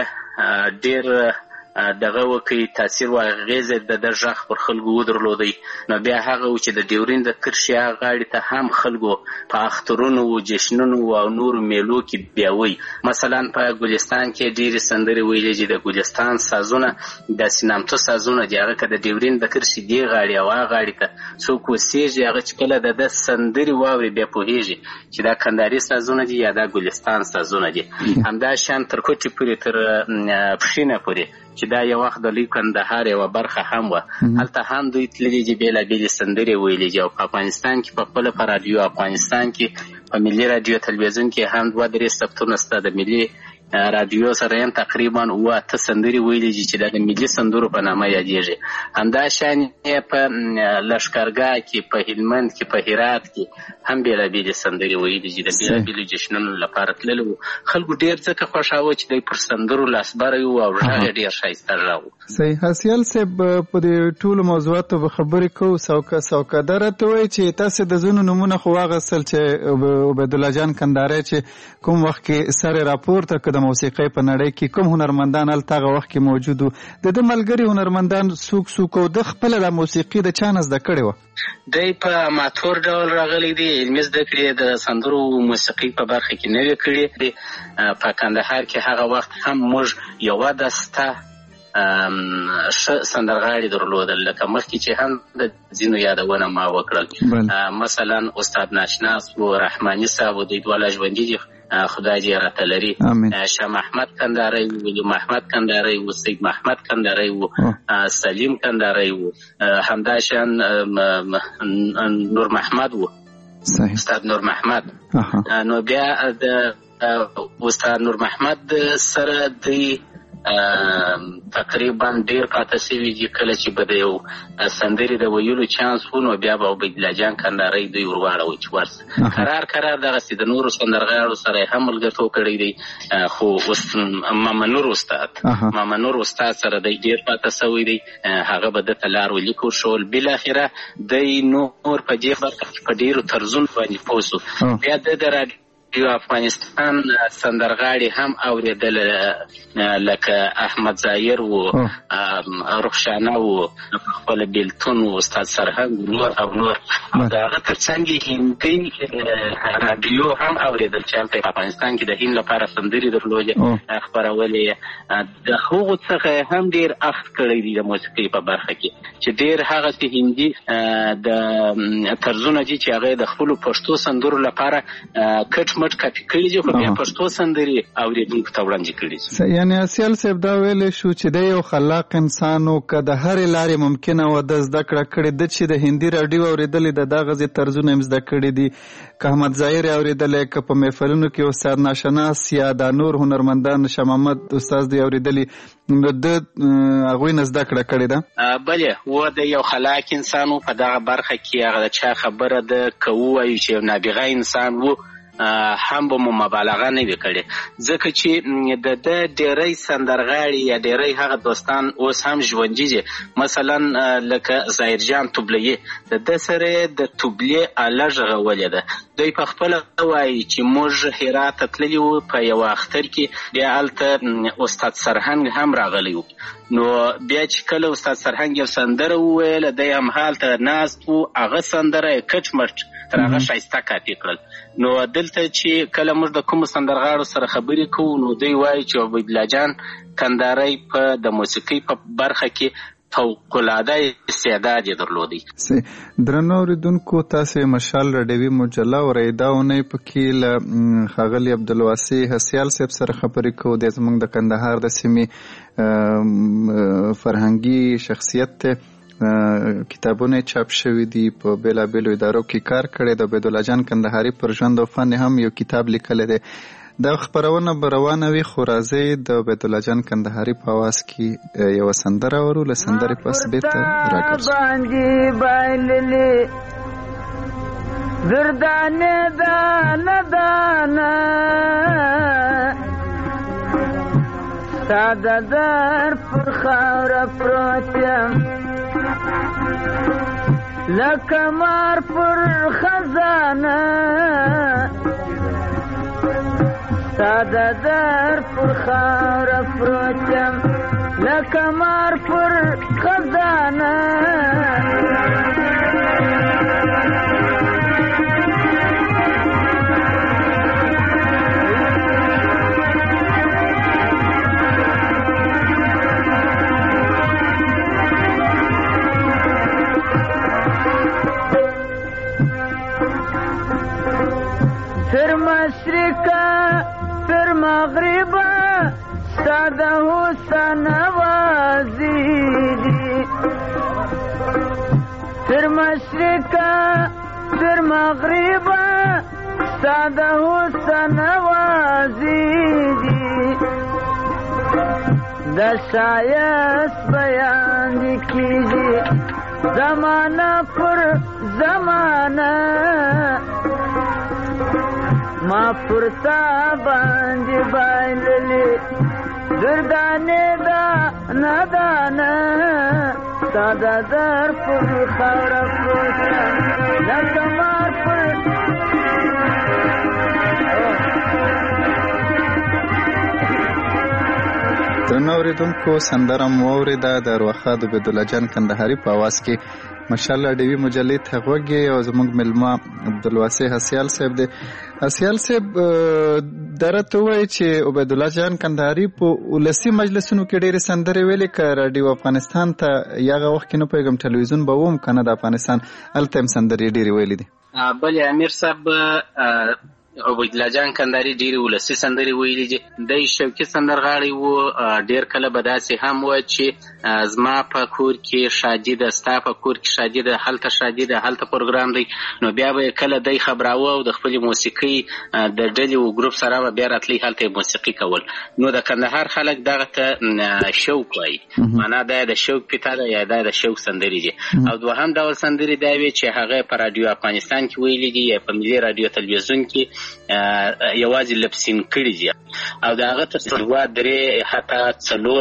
کې ډېر دغه وکړي تاثیر و اغېزه د ده غږ پر خلکو ودرلودی. نو بیا هغه و چې د ډیورین د کرښې هغه غاړې ته هم خلکو په اخترونو و، جشنونو او نورو میلو کې بیا وایي. مثلا په ګلستان کې ډېرې سندرې ویلې چې د ګلستان سازونه داسې نامتو سازونه دي، هغه که د ډیورین د کرښې دې غاړې او هغه غاړې ته څوک اوسېږي، هغه چې کله د ده سندرې واوري بیا پوهېږي چې دا کندهاري سازونه دي یا دا ګلستان سازونه دي. همدا شان تر کوټې پورې تر پښینه پورې چې دا یو وخت د لوی کندهار یوه برخه هم وه، هلته هم دوی تللي دي، بېلابېلې سندرې ویلې دي. او په افغانستان کې په خپله په راډیو افغانستان کې په ملي راډیو تلویزیون کې هم دوه درې ثبتونه شته د ملي راډیو سره هم تقریبا اوه اته سندرې ویلې دي چې دا د ملي سندرو په نامه یادېږي. همدا شان یې په لښکرګاه کې، په هلمند کې، په هرات کې هم بېلابېلې سندرې ویلې چې د بېلابېلو جشنونو لپاره تللي وو. خلکو ډېر ځکه خوښاوه چې دوی پر سندرو لاسبری وو او غږ یې ډېر ښایسته غږ و.
صحیح. حسیال صاحب، په دې ټولو موضوعاتو به خبرې کوو. سوکه سوکه دا راته وایي چې تاسې د ځینو نومونه خو واخیستل چې عبیدالله جان کندهاری چې کوم وخت کې سر یې راپورته کړ د موسیقۍ په نړۍ کې، کوم هنرمندان هلته هغه وخت کې موجود وو، د ده ملګري هنرمندان څوک څوک او د خپله د موسیقي د چا نه زده کړې وه؟
دی په اماتور ډول راغلی دی، علمي زده کړې د سندرو موسیقي په برخه کې نه وې کړې دي. په کندهار کې هغه وخت هم موږ یوه دسته ښه سندرغاړي درلودل، لکه مخکې چې هم د ځینو یادونه ما وکړل. مثلا استاد ناشناس و، رحماني صاحب و، دوی دواړه ژوندي دي، خدای دې راته لري. شاه محمد کندهاری و، ولی محمد کندهاری و، سید محمد کندهاری و، سلیم کندهاری و، همدا شان نور محمد و، استاد نور محمد. نو بیا د استاد نور محمد سره دی تقریبا ډیر پاته شوي دي. کله چې به د یو سندرې د ویلو چانس و، نو بیا به عبیدالله جان کندهاری دوی ورواړوي چې ورسه. قرار قرار دغسې د نورو سندرغاړو سره یې هم ملګرتوب کړی دی. خو ماما نور استاد ماما نور استاد سره دی ډیر پاته شوی دی، هغه به ده ته لار ولیکو شول. بالاخره دی نور په دې برخه کې په ډیرو طرزونو باندې پوه شو. بیا د د راډیو افغانستان سندرغاړي هم اورېدل، لکه احمد ظاهر و، رخشانه و، خپل بیلتون و، استاد سرهنګ نور او نور. د هغه تر څنګ هندي راډیو هم اورېدل چې هلته په افغانستان کې د هند لپاره سندرې درلودې خپرولې. د هغو څخه هم ډېر اخذ کړی دی د موسیقۍ په برخه کې، چې ډېر هغسې هندي د طرزونه دي چې هغه د خپلو پښتو سندرو لپاره کټ مټ کاپي کړي دي، خو بیا پښتو سندرې اورېدونکو ته وړاندې کړي دي.
یعنې اسیال صاحب دا ویلی شو چې دی یو خلاق انسان و، که د هرې لارې ممکنه وه ده زده کړه کړې ده، چې د هندي راډیو اورېدلې ده دغسې طرزونه هم زده کړي دي، که احمد ظاهر یې اورېدلی، که په محفلونو کې استاد ناشناس یا دا نور هنرمندان شاه محمد استاد دی اورېدلي، نو ده هغوی نه زده کړه کړې ده.
بلې و د یو خلاق انسان و، په دغه برخه کې هغه د چا خبره ده که ووایو چې یو نابغه انسان و هم به مو مبالغه نه وي کړې، ځکه چې د ده ډېری سندرغاړي یا ډېری هغه دوستان اوس هم ژوندي دي. مثلا لکه ظاهرجان طبلیې، د ده سره د طبلې آله غږولې ده. دوی په خپله وایي چې موږ هرات ته تللي وو په یوه اختر کې، بیا هلته استاد سرهنګ هم راغلی و. نو بیا چې کله استاد سرهنګ یو سندره وویله، دی هم هلته ناست و، هغه سندره یې کټ مټ تر هغه ښایسته کاپي کړل. نو دلته چې کله موږ د کومو سندرغاړو سره خبرې کوو، نو دوی وایي چې عبیدالله جان کندهاری په د موسیقۍ په برخه کې فوق‌العاده استعداد یې درلودی.
درنو اورېدونکو، تاسې مشال راډیوي مجله اورئ. دا اونۍ پکې له ښاغلي عبدالواسع حسیال صاحب سره خبرې کوو. دی زموږ د کندهار د سیمې فرهنګي شخصیت دی کتابونه چاپ شوي دي په بیلابیلو ادارو کې کار کړی د عبیدالله جان کندهاري پر ژوند او فن هم یو کتاب لیکلی دی. دا خپرونه به روانه وي خو راځئ د عبیدالله جان کندهاري په اواز کې یوه سندره اورو. له سندرې پس بېرته راګرځو.
دردانه دانه دانه ساده در پر خاوره پروت یم لکه مار پر خزانه ساده در پر خاوره پروت یم لکه مار پر خزانه फिर मशरिका फिर मगरिबा सादा हुसन नवाजी फिर मशरिका फिर मगरिबा सादा हुसन नवाजी दशायस बयान कीजिए जमाना पर जमाना ما پرتا باندې باندې دردانه دا ندانه ساده در پر خاوره پروت لکه مار پر
درنو اورېدونکو سندره مو اورېده د ارواښاد عبیدالله جان کندهاري په اواز کې. ماشاءالله ډیوي مجلې ته غوږ یې او زموږ میلمه عبدالواسع حسیال صاحب دی. حسیال صاحب دا راته ووایي چې عبیدالله جان کندهاري په ولسي مجلسونو کې ډېرې سندرې ویلې که راډیو افغانستان ته هغه وخت کې نه پوهېږم ټلویزیون به وم که نه د افغانستان هلته هم سندرې ډېرې ویلې دي.
بلې امیر صاحب عبیدالله جان کندهاري ډېرې ولسي سندرې ویلي دي. دی شوقي سندرغاړی و. ډېر کله به داسې هم وایي چې زما په کور کې شادي ده ستا په کور کې شادي ده هلته شادي ده هلته پروګرام دی. نو بیا به کله دی خبراوه او د خپلې موسیقۍ د ډلې و ګروپ سره به بیا راتلی هلته یې موسیقي کول. نو د کندهار خلک دغه ته شوق وایي معنا دا د شوق پیتا ده یا دا د شوق سندرې دي. او دوهم ډول سندرې دا وي چې هغه په راډیو افغانستان کې ویلي دي یا په ملي راډیو تلویزیون کې یوازې لپسین کړي دي. او د هغه تر دوه درې حتی څلور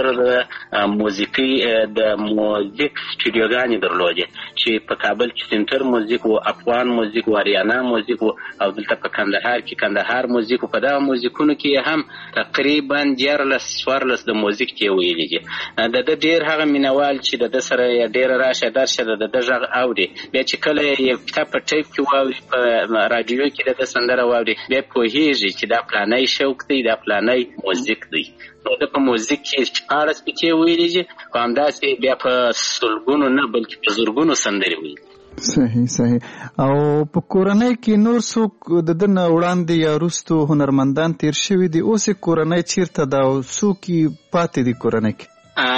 موسیقي د موزیک سټوډیوګانې درلودې چې په کابل کې سنټر موزیک و افغان موزیک و اریانا موزیک و او دلته په کندهار کې کندهار موزیک و په دغه موزیکونو کې هم تقریبا دیارلس څوارلس د موزیک کې ویلي دي. د ده ډېر هغه مینوال چې د ده سره ډېره راشه درشه د ده غږ اوري بیا چې کله یو کتاب په ټیپ کې واوري په راډیو کې د ده سندره واوري بیا پوهېږي چې دا پلانی شوق دی دا پلانی موزیک دی. نو ده په موزیک کې شپاړس پکې ویلي دي خو همداسې بیا په سلګونو نه بلکې په زرګونو سندرې ویلي.
صحیح صحیح. او په کورنۍ کې نور څوک د ده نه وړاندې یا وروستو هنرمندان تیر شوي دي اوس یې کورنۍ چیرته ده او څوک یې پاتې دي کورنۍ کې؟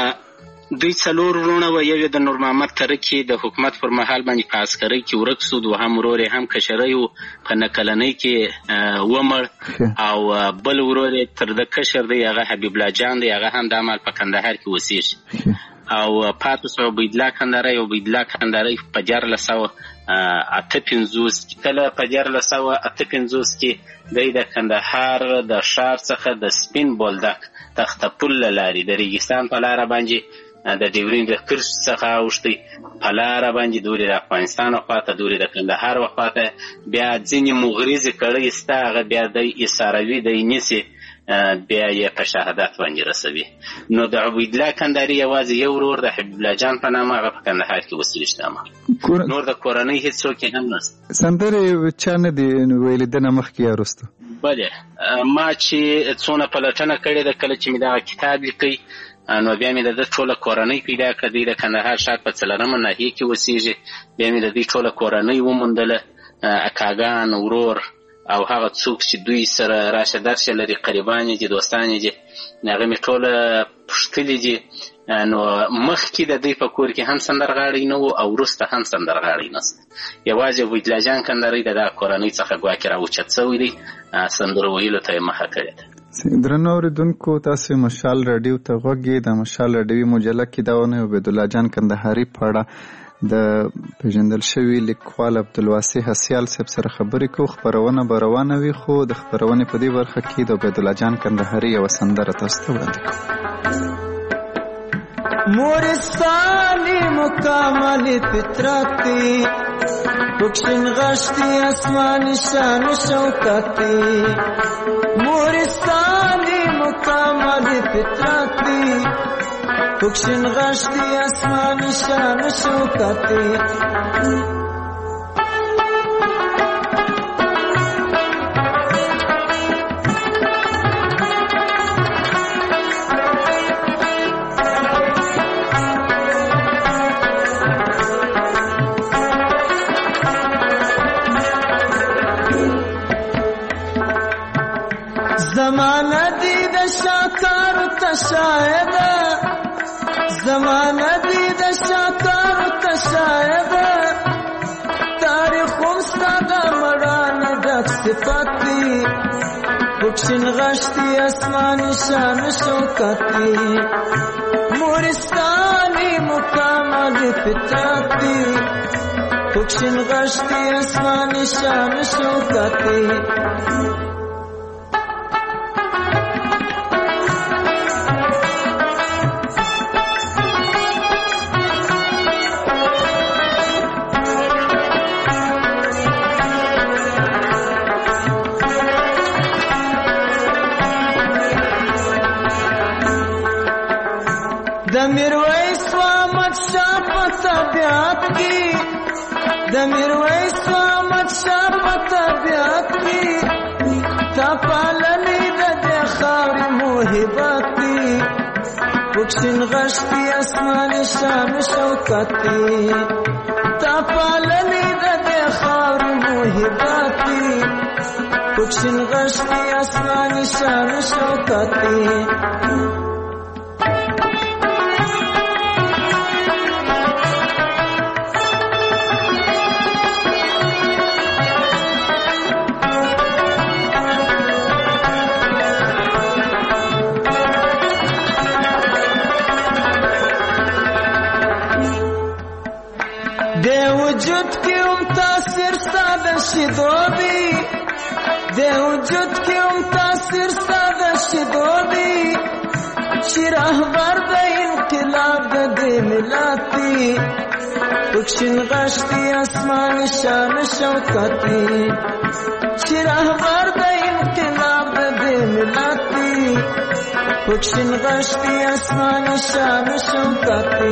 دوی څلور وروڼه و. یو یې د نور محمد ترکي د حکومت پر مهال باندې په عسکرۍ کې ورک سو. دوهم ورور یې هم کشری و په نکلنۍ کې ومړ. او بل ورور یې تر ده کشر دی هغه حبیب الله جان دی هغه هم د عمل په کندهار کې اوسېږي. او پاتې سو عبیدالله کندهاري. عبیدالله کندهاري په دیارلس سوه اته پنځوس کله په دیارلس سوه اته پنځوس کې دی د کندهار د ښار څخه د سپین بولدک تخته پل له لارې د ریګستان په لاره باندې د ډیورین د کرش څخه اوښتی په لاره باندې دورې د افغانستان خواته دورې د کندهار خواته بیا ځینې مغریزې کړۍ سته هغه بیا دی ایساروي دی نیسي بیا یې په شهادت باندې رسوي. نو د عبیدالله کندهاري یوازې یو ورور د حبیب الله جان په نامه هغه په کندهار کې اوسېږي. نور د کورنۍ هېڅوک یې هم نشته.
سندرې چا نه دي ویلي ده نه مخکې یا وروسته؟
بلې ما چې څونه پلټنه کړې ده کله چې مې دغه کتاب لیکئ نو بیا مې د ده ټوله کورنۍ پیدا کړه. دوی د کندهار ښار په څلرمه ناحیې کې اوسېږي. بیا مې د دوی ټوله کورنۍ وموندله اکاګان ورور او هغه څوک چې دوی سره راشه درشه لري قریبان دي دوستان دي هغه مې ټوله پوښتلي دي. نو مخکې د دوی په کور کې هم سندرغاړی نه و او وروسته هم سندرغاړی نسته. یوازې وحیدالله جان کندهاري د دغه کورنۍ څخه ګواکې راوچت شوی دی، سندرو ویلو ته یې مخه کړې ده.
درنو اورېدونکو، تاسو مشال راډیو ته غوږ یې. د مشال راډیوي مجله کې دا ونه عبیدالله جان کندهاري په اړه د پیژندل شوي لیکوال عبدالواسع حسیال صاحب سره خبرې کوو. خپرونه به روانه وي، خو د خپرونې په دې برخه کې د عبیدالله جان کندهاري یوه سندره تاسو ته وړاندې کوو.
مورستانی مکمل فطرتی بکشن غشتی اسمان شان شوکتی، مورستانی مکمل فطرتی بکشن غشتی اسمان شان شوکتی. زمانہ دی د شاکار تشاید، زمانہ دی د شاکار تشاید، تاریخ مستا د مړان ډک صفاتی بکشن غشتی اسمان شان شوکتی، مورستانی مکمل فطرتی بکشن غشتی اسمان شان شوکتی. د میرویس احمد شاه په طبیعت کې، د میرویس احمد شاه په طبیعت کې، تا پالنې د دې خاورې محبت کې بکشن غشتی اسمان شان شوکتی، تا پالنې د دې خاورې محبت کې بکشن غشتی اسمان شان شوکتی. دے وجود کی ام تاثیر سادہ شدو دی، دے وجود کی ام تاثیر سادہ شدو دی، شراہ برد انقلاب دے ملاتی بکشن غشتی اسمان شان شوکتی، شراہ برد انقلاب دے ملاتی بکشن غشتی اسمان شان شوکتی.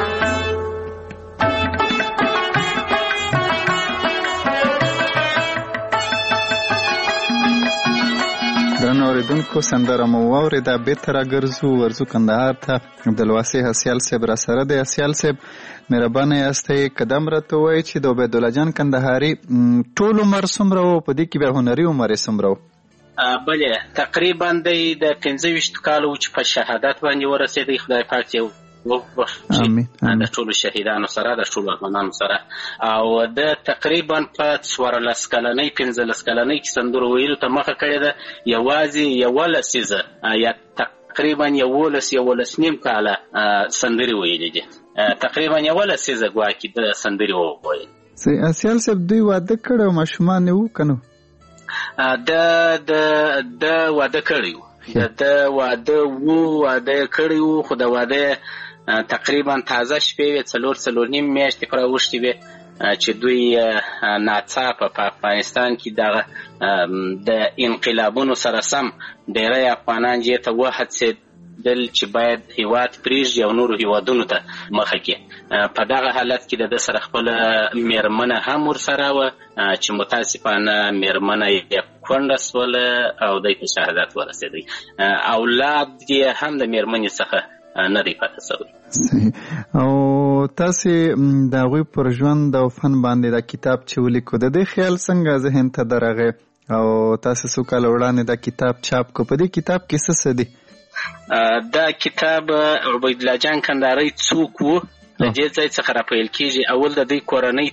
درنو اورېدونکو، سندره مو واورېده. بېرته راګرځو ورځو کندهار ته. عبدالواسع حسیال صاحب را سره دی. حسیال صاحب، مهربانه یاستئ قدم راته ووایئ چې د عبیدالله جان کندهاري ټول عمر څومره و، په دې کې بیا هنري عمر یې څومره و؟
بله، تقریبا دی د پنځه ویشت کالو چې په شهادت باندې ورسېدی. خدای پاک یې وبخښي د ټولو شهیدانو سره، د ټولو افغانانو سره. او د تقریبا په څوارلس کلنۍ پنځلس کلنۍ کې سندرو ویلو ته مخه کړې ده. یوازې یوه لسیزه یا تقریبا یولس یولس نیم کاله سندرې ویلې دي. تقریبا یوه لسیزه ګواکې د سندرې وویل.
حسیال صاحب، دوی واده کړی او ماشومان یې وو که نه؟
د د واده کړی وو، د واده وو واده کړی وو، خو د واده تقریبا تازه شپې وې، څلور څلور نیم میاشتې پوره اوښتې وې چې دوی ناڅاپه په افغانستان کې دغه د انقلابونو سره سم ډېری افغانان دې ته وهڅېدل چې باید هیواد پرېږدي او نورو هیوادونو ته مخه کړي. په دغه حالت کې د ده سره خپله مېرمنه هم ورسره وه چې متاسفانه مېرمنه یې کونډه سوله او دی په شهادت ورسېدی. اولاد یې هم د مېرمنې څخه نه دی پاته شوی.
او تاسې د هغوی پر ژوند او فن باندې دا کتاب چې ولیکو، د دې خیال څنګه ذهن ته درغی او تاسې څو کاله وړاندې دا کتاب چاپ کو؟ په دې کتاب کې څه څه دي؟
دا کتاب عبید الله جان کندهاری څوک و د دې ځای څخه راپیل کېږي. اول د دوی کورنۍ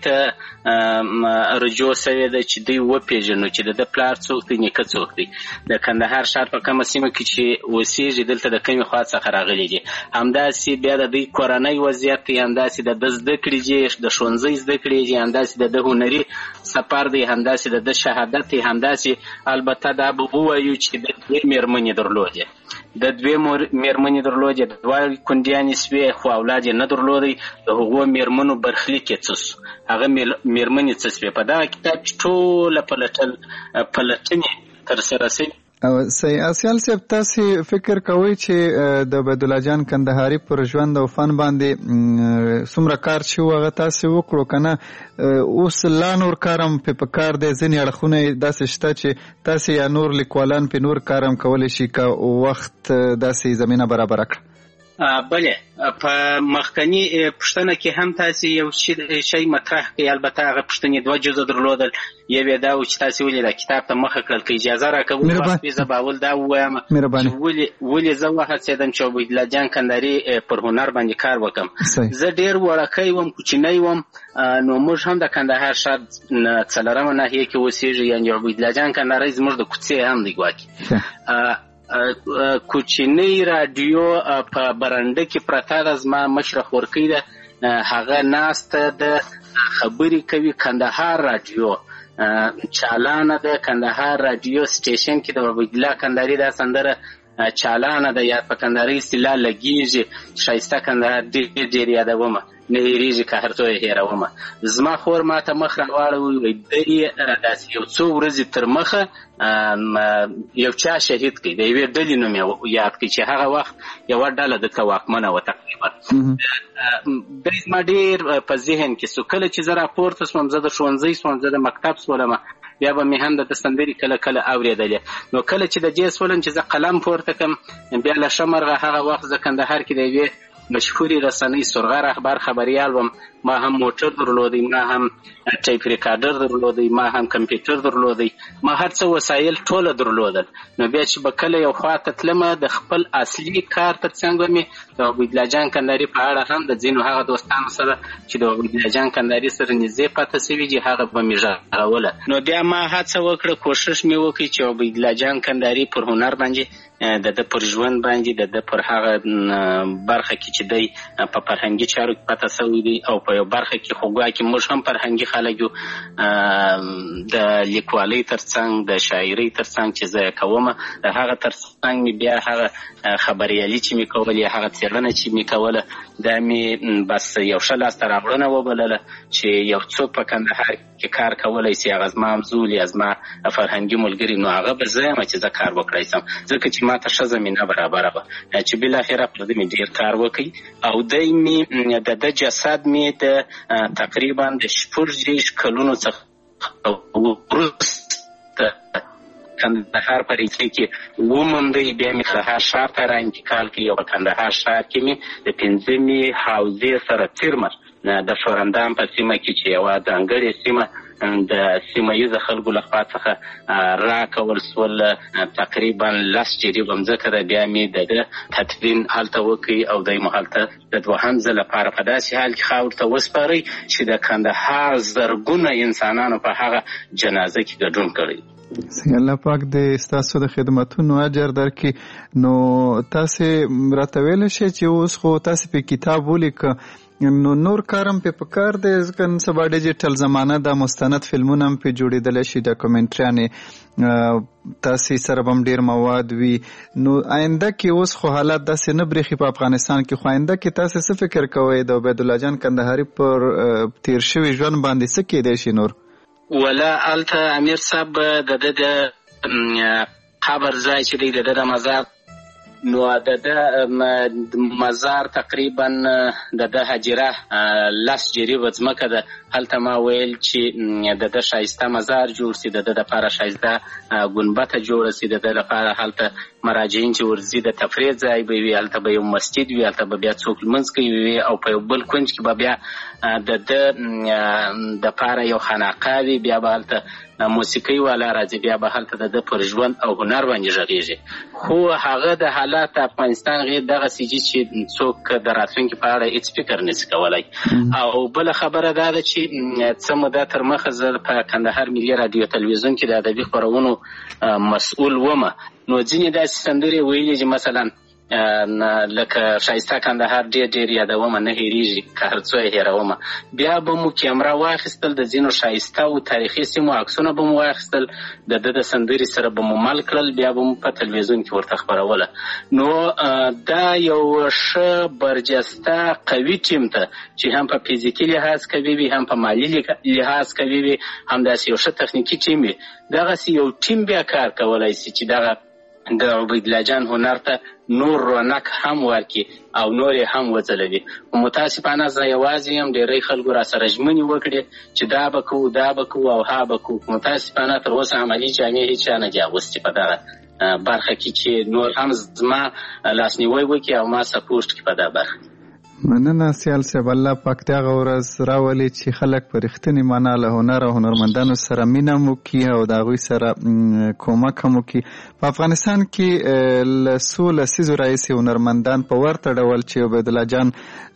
ته رجوع سوې ده چې دوی وپېژنو چې د ده پلار څوک دی، نیکه څوک دی، د کندهار ښار په کومه سیمه کې چې اوسېږي دلته د کومې خوا څخه راغلي دي. همداسې بیا د دوی کورنۍ وضعیت دی، همداسې د ده زده کړې دي، د ښوونځۍ زده کړې دي، همداسې د ده هنري سفر دی، همداسې د ده شهادت دی، همداسې البته دا به ووایو چې د دوی مېرمنې درلودې د دوی مېرمنې درلودې د دوه کونډیانې سوې خو اولاد یې نه درلودی. د هغو مېرمنو برخلیک یې څه سو، هغه مېرمنې څه سوې. په دغه کتاب کې ټوله پلټل پلټنې ترسره سوي.
صحیح. اسیال صاحب تاسې فکر کوئ چې د عبید الله جان کندهاري پر ژوند او فن باندې څومره کار چې و هغه تاسې وکړو که نه اوس لا نور کار هم پې په کار دی؟ ځینې اړخونه یې داسې شته چې تاسې یا نور لیکوالان پې نور کار هم کولی شي که وخت داسې زمینه برابره کړه؟
بله، په مخکني پوښتنه کې هم تاسې یو شی مطرح کړئ. البته هغه پوښتنې دوه جزه درلودل. یو یې دا و چې تاسې ولې دا کتاب ته مخه کړل. که اجازه راکوئ بس زه به اول دا ووایم چې ولې زه وهڅېدم چې عبید الله جان کندهاري پر هنر باندې کار وکړم. زه ډېر وړکی وم، کوچنی وم، نو موږ هم د کندهار ښار څلورمه ناحیه کې اوسېږو، یعنې عبید الله جان کندهاري زموږ د کوڅې هم دی ګواکې. کوچنی راډیو په برنډه کې پرته ده، زما مشره خورکۍ ده، هغه ناسته ده خبرې کوي. کندهار راډیو چالانه ده، کندهار راډیو سټیشن کې د عبید الله کندهاري دا سندره چالانه ده، یا په کندهاري اصطلاح لګېږي. ښایسته کندهار ډېر ډېر یادومه، نه هېرېږي که هر څو یې هېرومه. زما خور ما ته مخ راواړوي، وایي دی داسې یو څو ورځې تر مخه یو چا شهید کړي، د یوې ډلې نوم یې یاد کړي چې هغه وخت یوه ډله دلته واکمنه وه تقریبا. دی زما ډېر په ذهن کې سو. کله چې زه راپورته سوم، زه د ښوونځۍ سوم، زه د مکتب سولمه، بیا به مې هم د ده سندرې کله کله اورېدلې. نو کله چې د دې سولم چې زه قلم پورته کړم، بیا له ښه مرغه هغه وخت زه کندهار کې د یوې مشهورې رسنۍ سرغر اخبار خبریال وم. ما هم موټر درلودی، ما هم ټیپ ریکارډر درلودی، ما هم کمپیوټر درلودی، ما هر څه وسایل ټوله درلودل. نو بیا چې به کله یو خوا ته تلمه، د خپل اصلي کار تر څنګ به مې د عبید الله جان کندهاري په اړه هم د ځینو هغه دوستانو سره چې د عبید الله جان کندهاري سره نږدې پاته سوي دي هغه به مې غږوله. نو بیا ما هڅه وکړه، کوښښ مې وکړ چې عبید الله جان کندهاري پر هنر باندې، د ده پر ژوند باندې، د ده پر هغه برخه کې چې دی په فرهنګي چارو کې پاته سوی دی، او په یو برخه کې خو ګواکې موږ هم فرهنګي خلک یو، د لیکوالۍ تر څنګ، د شاعرۍ تر څنګ چې زه یې کومه، د هغه تر څنګ مې بیا هغه خبریالي چې مې کولې، هغه څېړنه چې مې کوله، دا مې بس یو ښه لاسته راوړنه وبلله چې یو څوک په کندهار کې کار کولی شي، هغه زما همزول یا زما فرهنګي ملګري، نو هغه به زه یم چې زه کار وکړی سم، ځکه چې ما ته ښه زمینه برابره وه چې بالاخره پر ده مې ډېر کار وکړي. او دی مې د ده جسد مې د تقریبا د شپږ دېرش کلونو څخه وروسته کندهار په ریښې کې وموندی. بیا مې کندهار ښار ته را انتقال کړي، او په کندهار ښار کې مې د پنځمې حوزې سره څیرمر د شورندام په سیمه کې چې یوه ځانګړې سیمه د سیمه ییزه خلکو له خوا څخه راکول سول، تقریبا لس جریبه مځکه ده. بیا مې د ده تدفین هلته وکړي، او دی مو هلته د دوهم ځل لپاره په داسې حال کې خاورو ته وسپارئ چې د کندهار زرګونه انسانانو په هغه جنازه کې ګډون کړی.
الله پاک دې ستاسو د خدمتونو اجر درکړي. نو تاسې راته ویلی شئ چې اوس خو تاسې په کتاب ولیکه، نو نور کار هم په کار دی، ځکه نن سبا ډیجیټل زمانه ده، مستند فلمونه هم پې جوړېدلی شي، ډاکومنټریانې، تاسې سره به هم ډېر مواد وي. نو آینده کې اوس خو حالات داسې نه برېښي په افغانستان کې، خو آینده کې تاسې څه فکر کوئ د عبید الله جان کندهاري پر تیر شوي ژوند باندې څه کېدی شي نور؟
ولا هلته امیر صاحب د ده د قبر ځای چې دی، د ده د مزار، نو د ده مزار تقریبا د ده هجره لس جریبه ځمکه ده. هلته ما ویل چې د ده ښایسته مزار جوړ سي، د ده دپاره ښایسته ګنبته جوړه سي، د ده لپاره هلته مراجعین چې ورځي د تفریح ځای به وي، هلته به یو مسجد وي، هلته به بیا څوک لمونځ کوي وي، او په یو بل کونج کې به بیا د ده دپاره یو خانقاه وي، بیا به هلته موسیقي والا راځي بیا به هلته د پر ژوند او هنر باندې غږیږي خو هغه د حالات افغانستان غیر دغه سيجي چې څوک د راتلونکي په اړه هیڅ فکر نشي کولای او بل خبره دا ده چې څه موده تر مخه زه په کندهار ملي رادیو تلویزیون کې د ادبي خپرونو مسؤل ومه نو ځینې داسې سندرې ویلې چې مثلا لکه شایسته کندهار ډېر ډېر یادومه نه هېرېږي که هر څو یې هېرومه بیا به مو کیمره واخیستل د ځینو ښایسته او تاریخي سیمو عکسونه به مو واخیستل د ده د سندرې سره به مو مل کړل بیا به مو په تلویزیون کې ورته خپروله نو دا یو ښه برجسته قوي ټیم ته چې هم په فزیکي لحاظ قوي وي هم په مالي لحاظ قوي وي همداسې یو ښه تخنیکي ټیم وي دغسې یو ټیم بیا کار کولی سي چې دغه د عبیدالله جان هنر ته نور رونق هم ورکړي او نور یې هم وځلوي متاسفانه زه یوازې یم ډېری خلکو را سره ژمنې وکړې چې دا به کوو دا به کوو او ها به کوو متاسفانه تر اوسه عملي جامې هېچا نه دي اغوستې په دغه برخه کې چې نور هم زما لاسنیوی وکړي او ما سپورټ کړي په دا برخه
مننه سیال صاحب الله پاک دې هغه ورځ راولي چې خلک په رښتینې معنا له هنر او هنرمندانو سره مینه هم وکړي او د هغوی سره کومک هم وکړي په افغانستان کې له څو لسیزو راهیسې هنرمندان په ورته ډول چې عبیدالله جان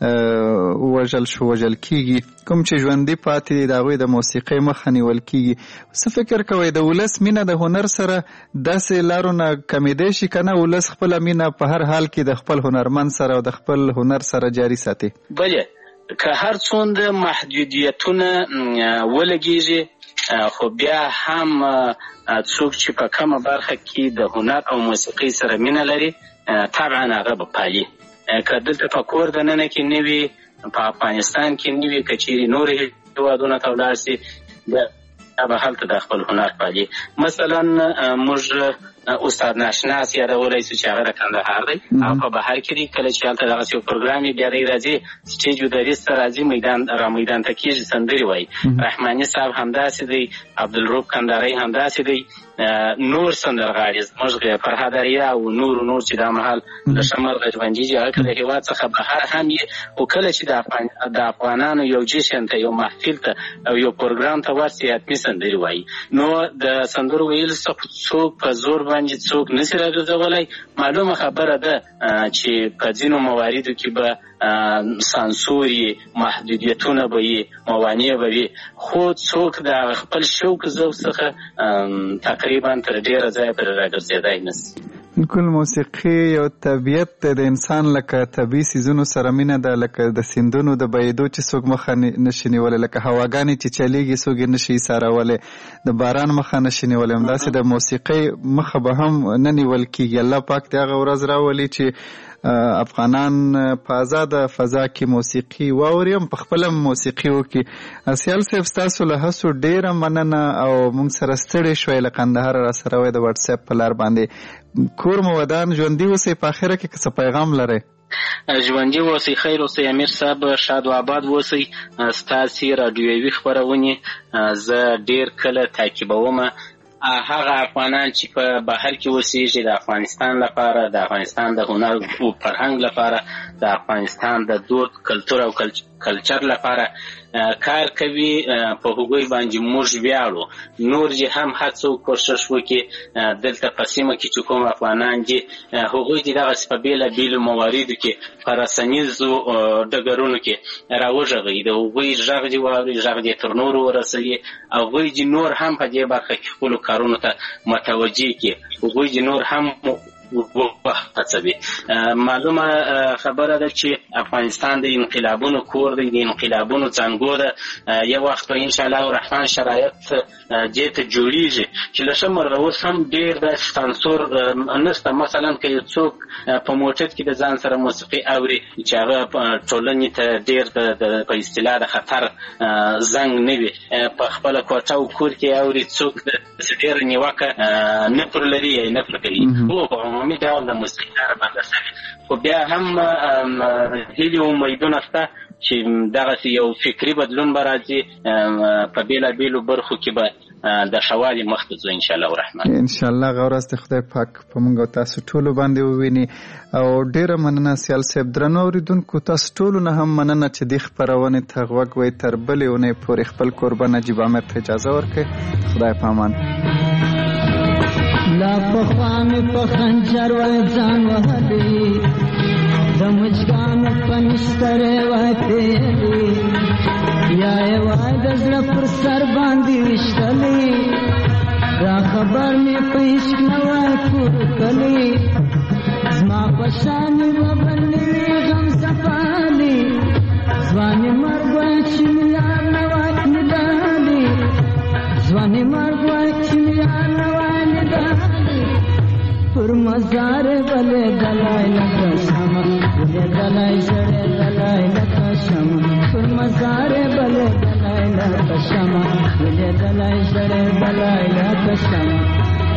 ووژل شو وژل کېږي کوم چې ژوندي پاتې دي د هغوی د موسیقۍ مخه نیول کېږي څه فکر کوئ د ولس مینه د هنر سره داسې لارو نه کمېدی شي که نه ولس خپله مینه په هر حال کې د خپل هنرمند سره او د خپل هنر سره جاري ساتي
بلې که هر څومره محدودیتونه ولګېږي خو بیا هم څوک چې په کومه برخه کې د هنر او موسیقۍ سره مینه لري طبعا هغه به پالي که دلته په کور دننه کې نه وي په افغانستان کې نه وي که چیرې نورې هېوادونو ته ولاړ سي بیا به هلته د خپل هنر پالي مثلا موږ استاد ناشناس یادولی سو چې هغه د کندهار دی او په بهر کې دی کله چې هلته دغسې یو پروګرام یې بیا دی راځي سټیج ودریځ ته راځي میدان را میدان ته کېږي سندرې وایي رحماني صاحب همداسې دی عبدالروب کندهاری همداسې دی نور سندرغاړي زموږ فرهاد اریا او نور نور چې دا مهال د شمال غجبنجي هغه که د هېواد څخه بهر هم یې خو کله چې د افغانانو یو جشن ته یو محفل ته او یو پروګرام ته ورسي حتمي سندرې وایي نو د سندرو ویل څوک په زور باندې څوک نسي راګرځولی معلومه خبره ده چې په ځینو مواردو کې به سانسور یې محدودیتونه به یې موانع به وي خو څوک د خپل شوق ذوق څخه تقریبا تر ډېره ځایه پرې راګرځېدی نسي
بالکل موسیقي یو طبیعت دی د انسان لکه طبیعي څیزونو سره مینه ده لکه د سیندونو د بهېدو چې څوک مخه نشي نیولی لکه هواګانې چې چلیږي څوک یې نشي ایسارولی د باران مخه نشي نیولی همداسې د موسیقۍ مخه به هم نه نیول کېږي الله پاک دې هغه ورځ راولي چې افغانان په آزاده فضا کې موسیقي واوري هم په خپله موسیقي وکړي سیال صاحب ستاسو له هڅو ډېره مننه او موږ سره ستړي شوئ له قندهاره را سره وای د واټساپ په لار باندې کور مو ودان ژوندي اوسئ په اخره کې که څه پیغام لرئ
ژوندي اوسئ خیر اوسئ امیر صاحب شاد و آباد اوسئ ستاسې راډیویي خپرونې زه ډېر کله تعقیبومه هغه افغانان چې په بهر کې اوسېږي د افغانستان لپاره د افغانستان د هنر او فرهنګ لپاره د افغانستان د دود کلتور او کلچر لپاره کار کوي په هغوی باندې موږ ویاړو نور چې هم هڅه او کوشش وکړي دلته په سیمه کې چې کوم افغانان دي هغوی دې دغسې په بېلابېلو مواردو کې په رسنیزو ډګرونو کې راوغږوي د هغوی غږ دې واوري غږ دې تر نورو ورسوي هغوی دې نور هم په دې برخه کې خپلو کارونو ته متوجه کړي هغوی دې نور هم وهڅوي معلومه خبره ده چې افغانستان د انقلابونو کور دی د انقلابونو څانګو ده یو وخت به انشاءالله الرحمن شرایط دې ته جوړیږي چې له ښه مرغه اوس هم ډېر داسې سانسور نشته مثلا که یو څوک په موټر کې د ځان سره موسیقي اوري چې هغه ټولنې ته ډېر په اصطلاح د خطر زنګ نه وي په خپله کوټه او کور کې اوري څوک داسې ډېره نیوکه نه پر لري یا نه پر کوي هو په عمومي ډول د موسیقي لاره بنده شوې خو بیا هم هیلې او امیدونه شته چې دغسې یو فکري بدلون به راځي په بېلابېلو برخو کې به د شوالي مخ ته ځو ان شاء الله الرحمن.
ان شاء الله غوړاست خدای پاک په موږ تاسو ټولو باندې وویني او ډیره مننه سیال صاحب. درنو اوریدونکو تاسو ټولو نه هم مننه چې د خبرونه ته غوږ وای. تر بلې ونې پورې خپل قربان نجیب عامر ته اجازه ورکړئ. خدای پامان.
لا پخوان په خنجر و ځان وهلي د مجګان په نشتره وته یا وای د زړه پر سر باندې وشتلې را خبر مې پېښ نه وای کور کلی زما پشان و بلې غم سپالي ځواني مرګ چې یار نه وای ندالي ځواني مرګ چې یار نه وای ندالي پر مزار بلې دلای لکه شمع بلې دلای جړې دلای لکه شمع پر مزار بلې دلای لکه شمع بلې دلای جړې دلای لکه شمع.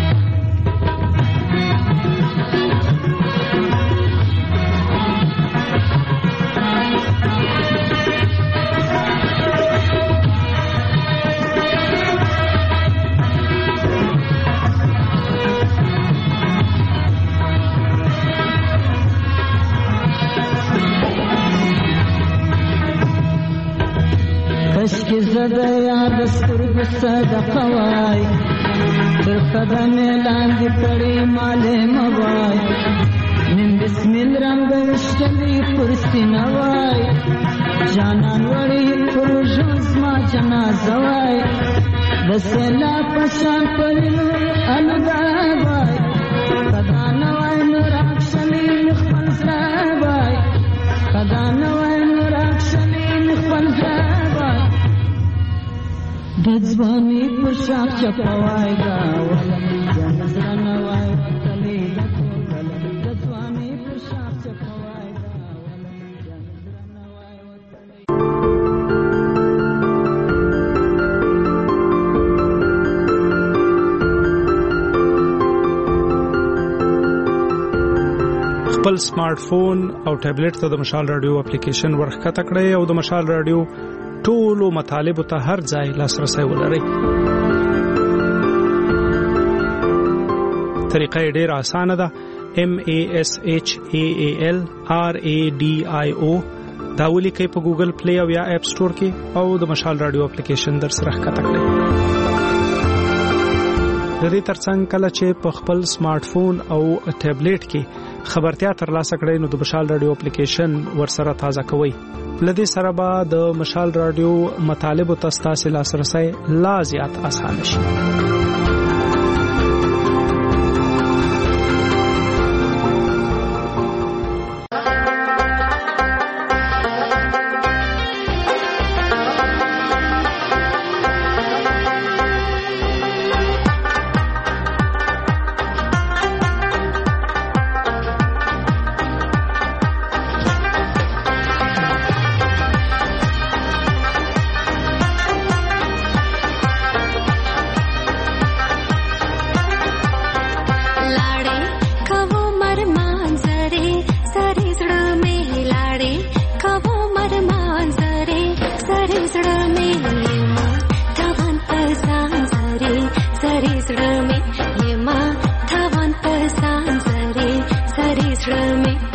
اشکی زده یاد سترګو صدقه وای تر قدمې لاندې کړي مالې موای نن بسمل رنګ وشتلې پر سینه وای جانان وړي پر ژوند ما جنازه وای د سیلاب په شان پرلو الګا وای خدا نه وای نو راښلې خپل ځای وای خدا نه وای نو راښلې خپل ځای د ځواني پر شاخ چپوای دا یا نظر نه وای کلی د ټول د ځواني پر شاخ چپوای دا یا نظر نه وای
خپل سمارټ فون او ټابلیټ ته د مشال رادیو اپلیکیشن ورخته کړئ او د مشال رادیو ټولو مطالب ته هر ځای لاسرسي ولرئ. طریقه ډېر اسانه ده. M A S H A A L R A D I O دا ولیکئ په ګوګل پلی او یا اپ سٹور کې او د مشال رادیو اپلیکیشن در سره ښکته کړئ. د دې ترڅنګ کله چې په خپل سمارټ فون او ټابلیټ کې خبرتیا ترلاسه کړئ نو د مشال رادیو اپلیکیشن ورسره تازه کوئ. لدې سره به د مشال رادیو مطالب او تاسو لاسرسي لا زیات آسان شي.
Sare sare, sare sare me.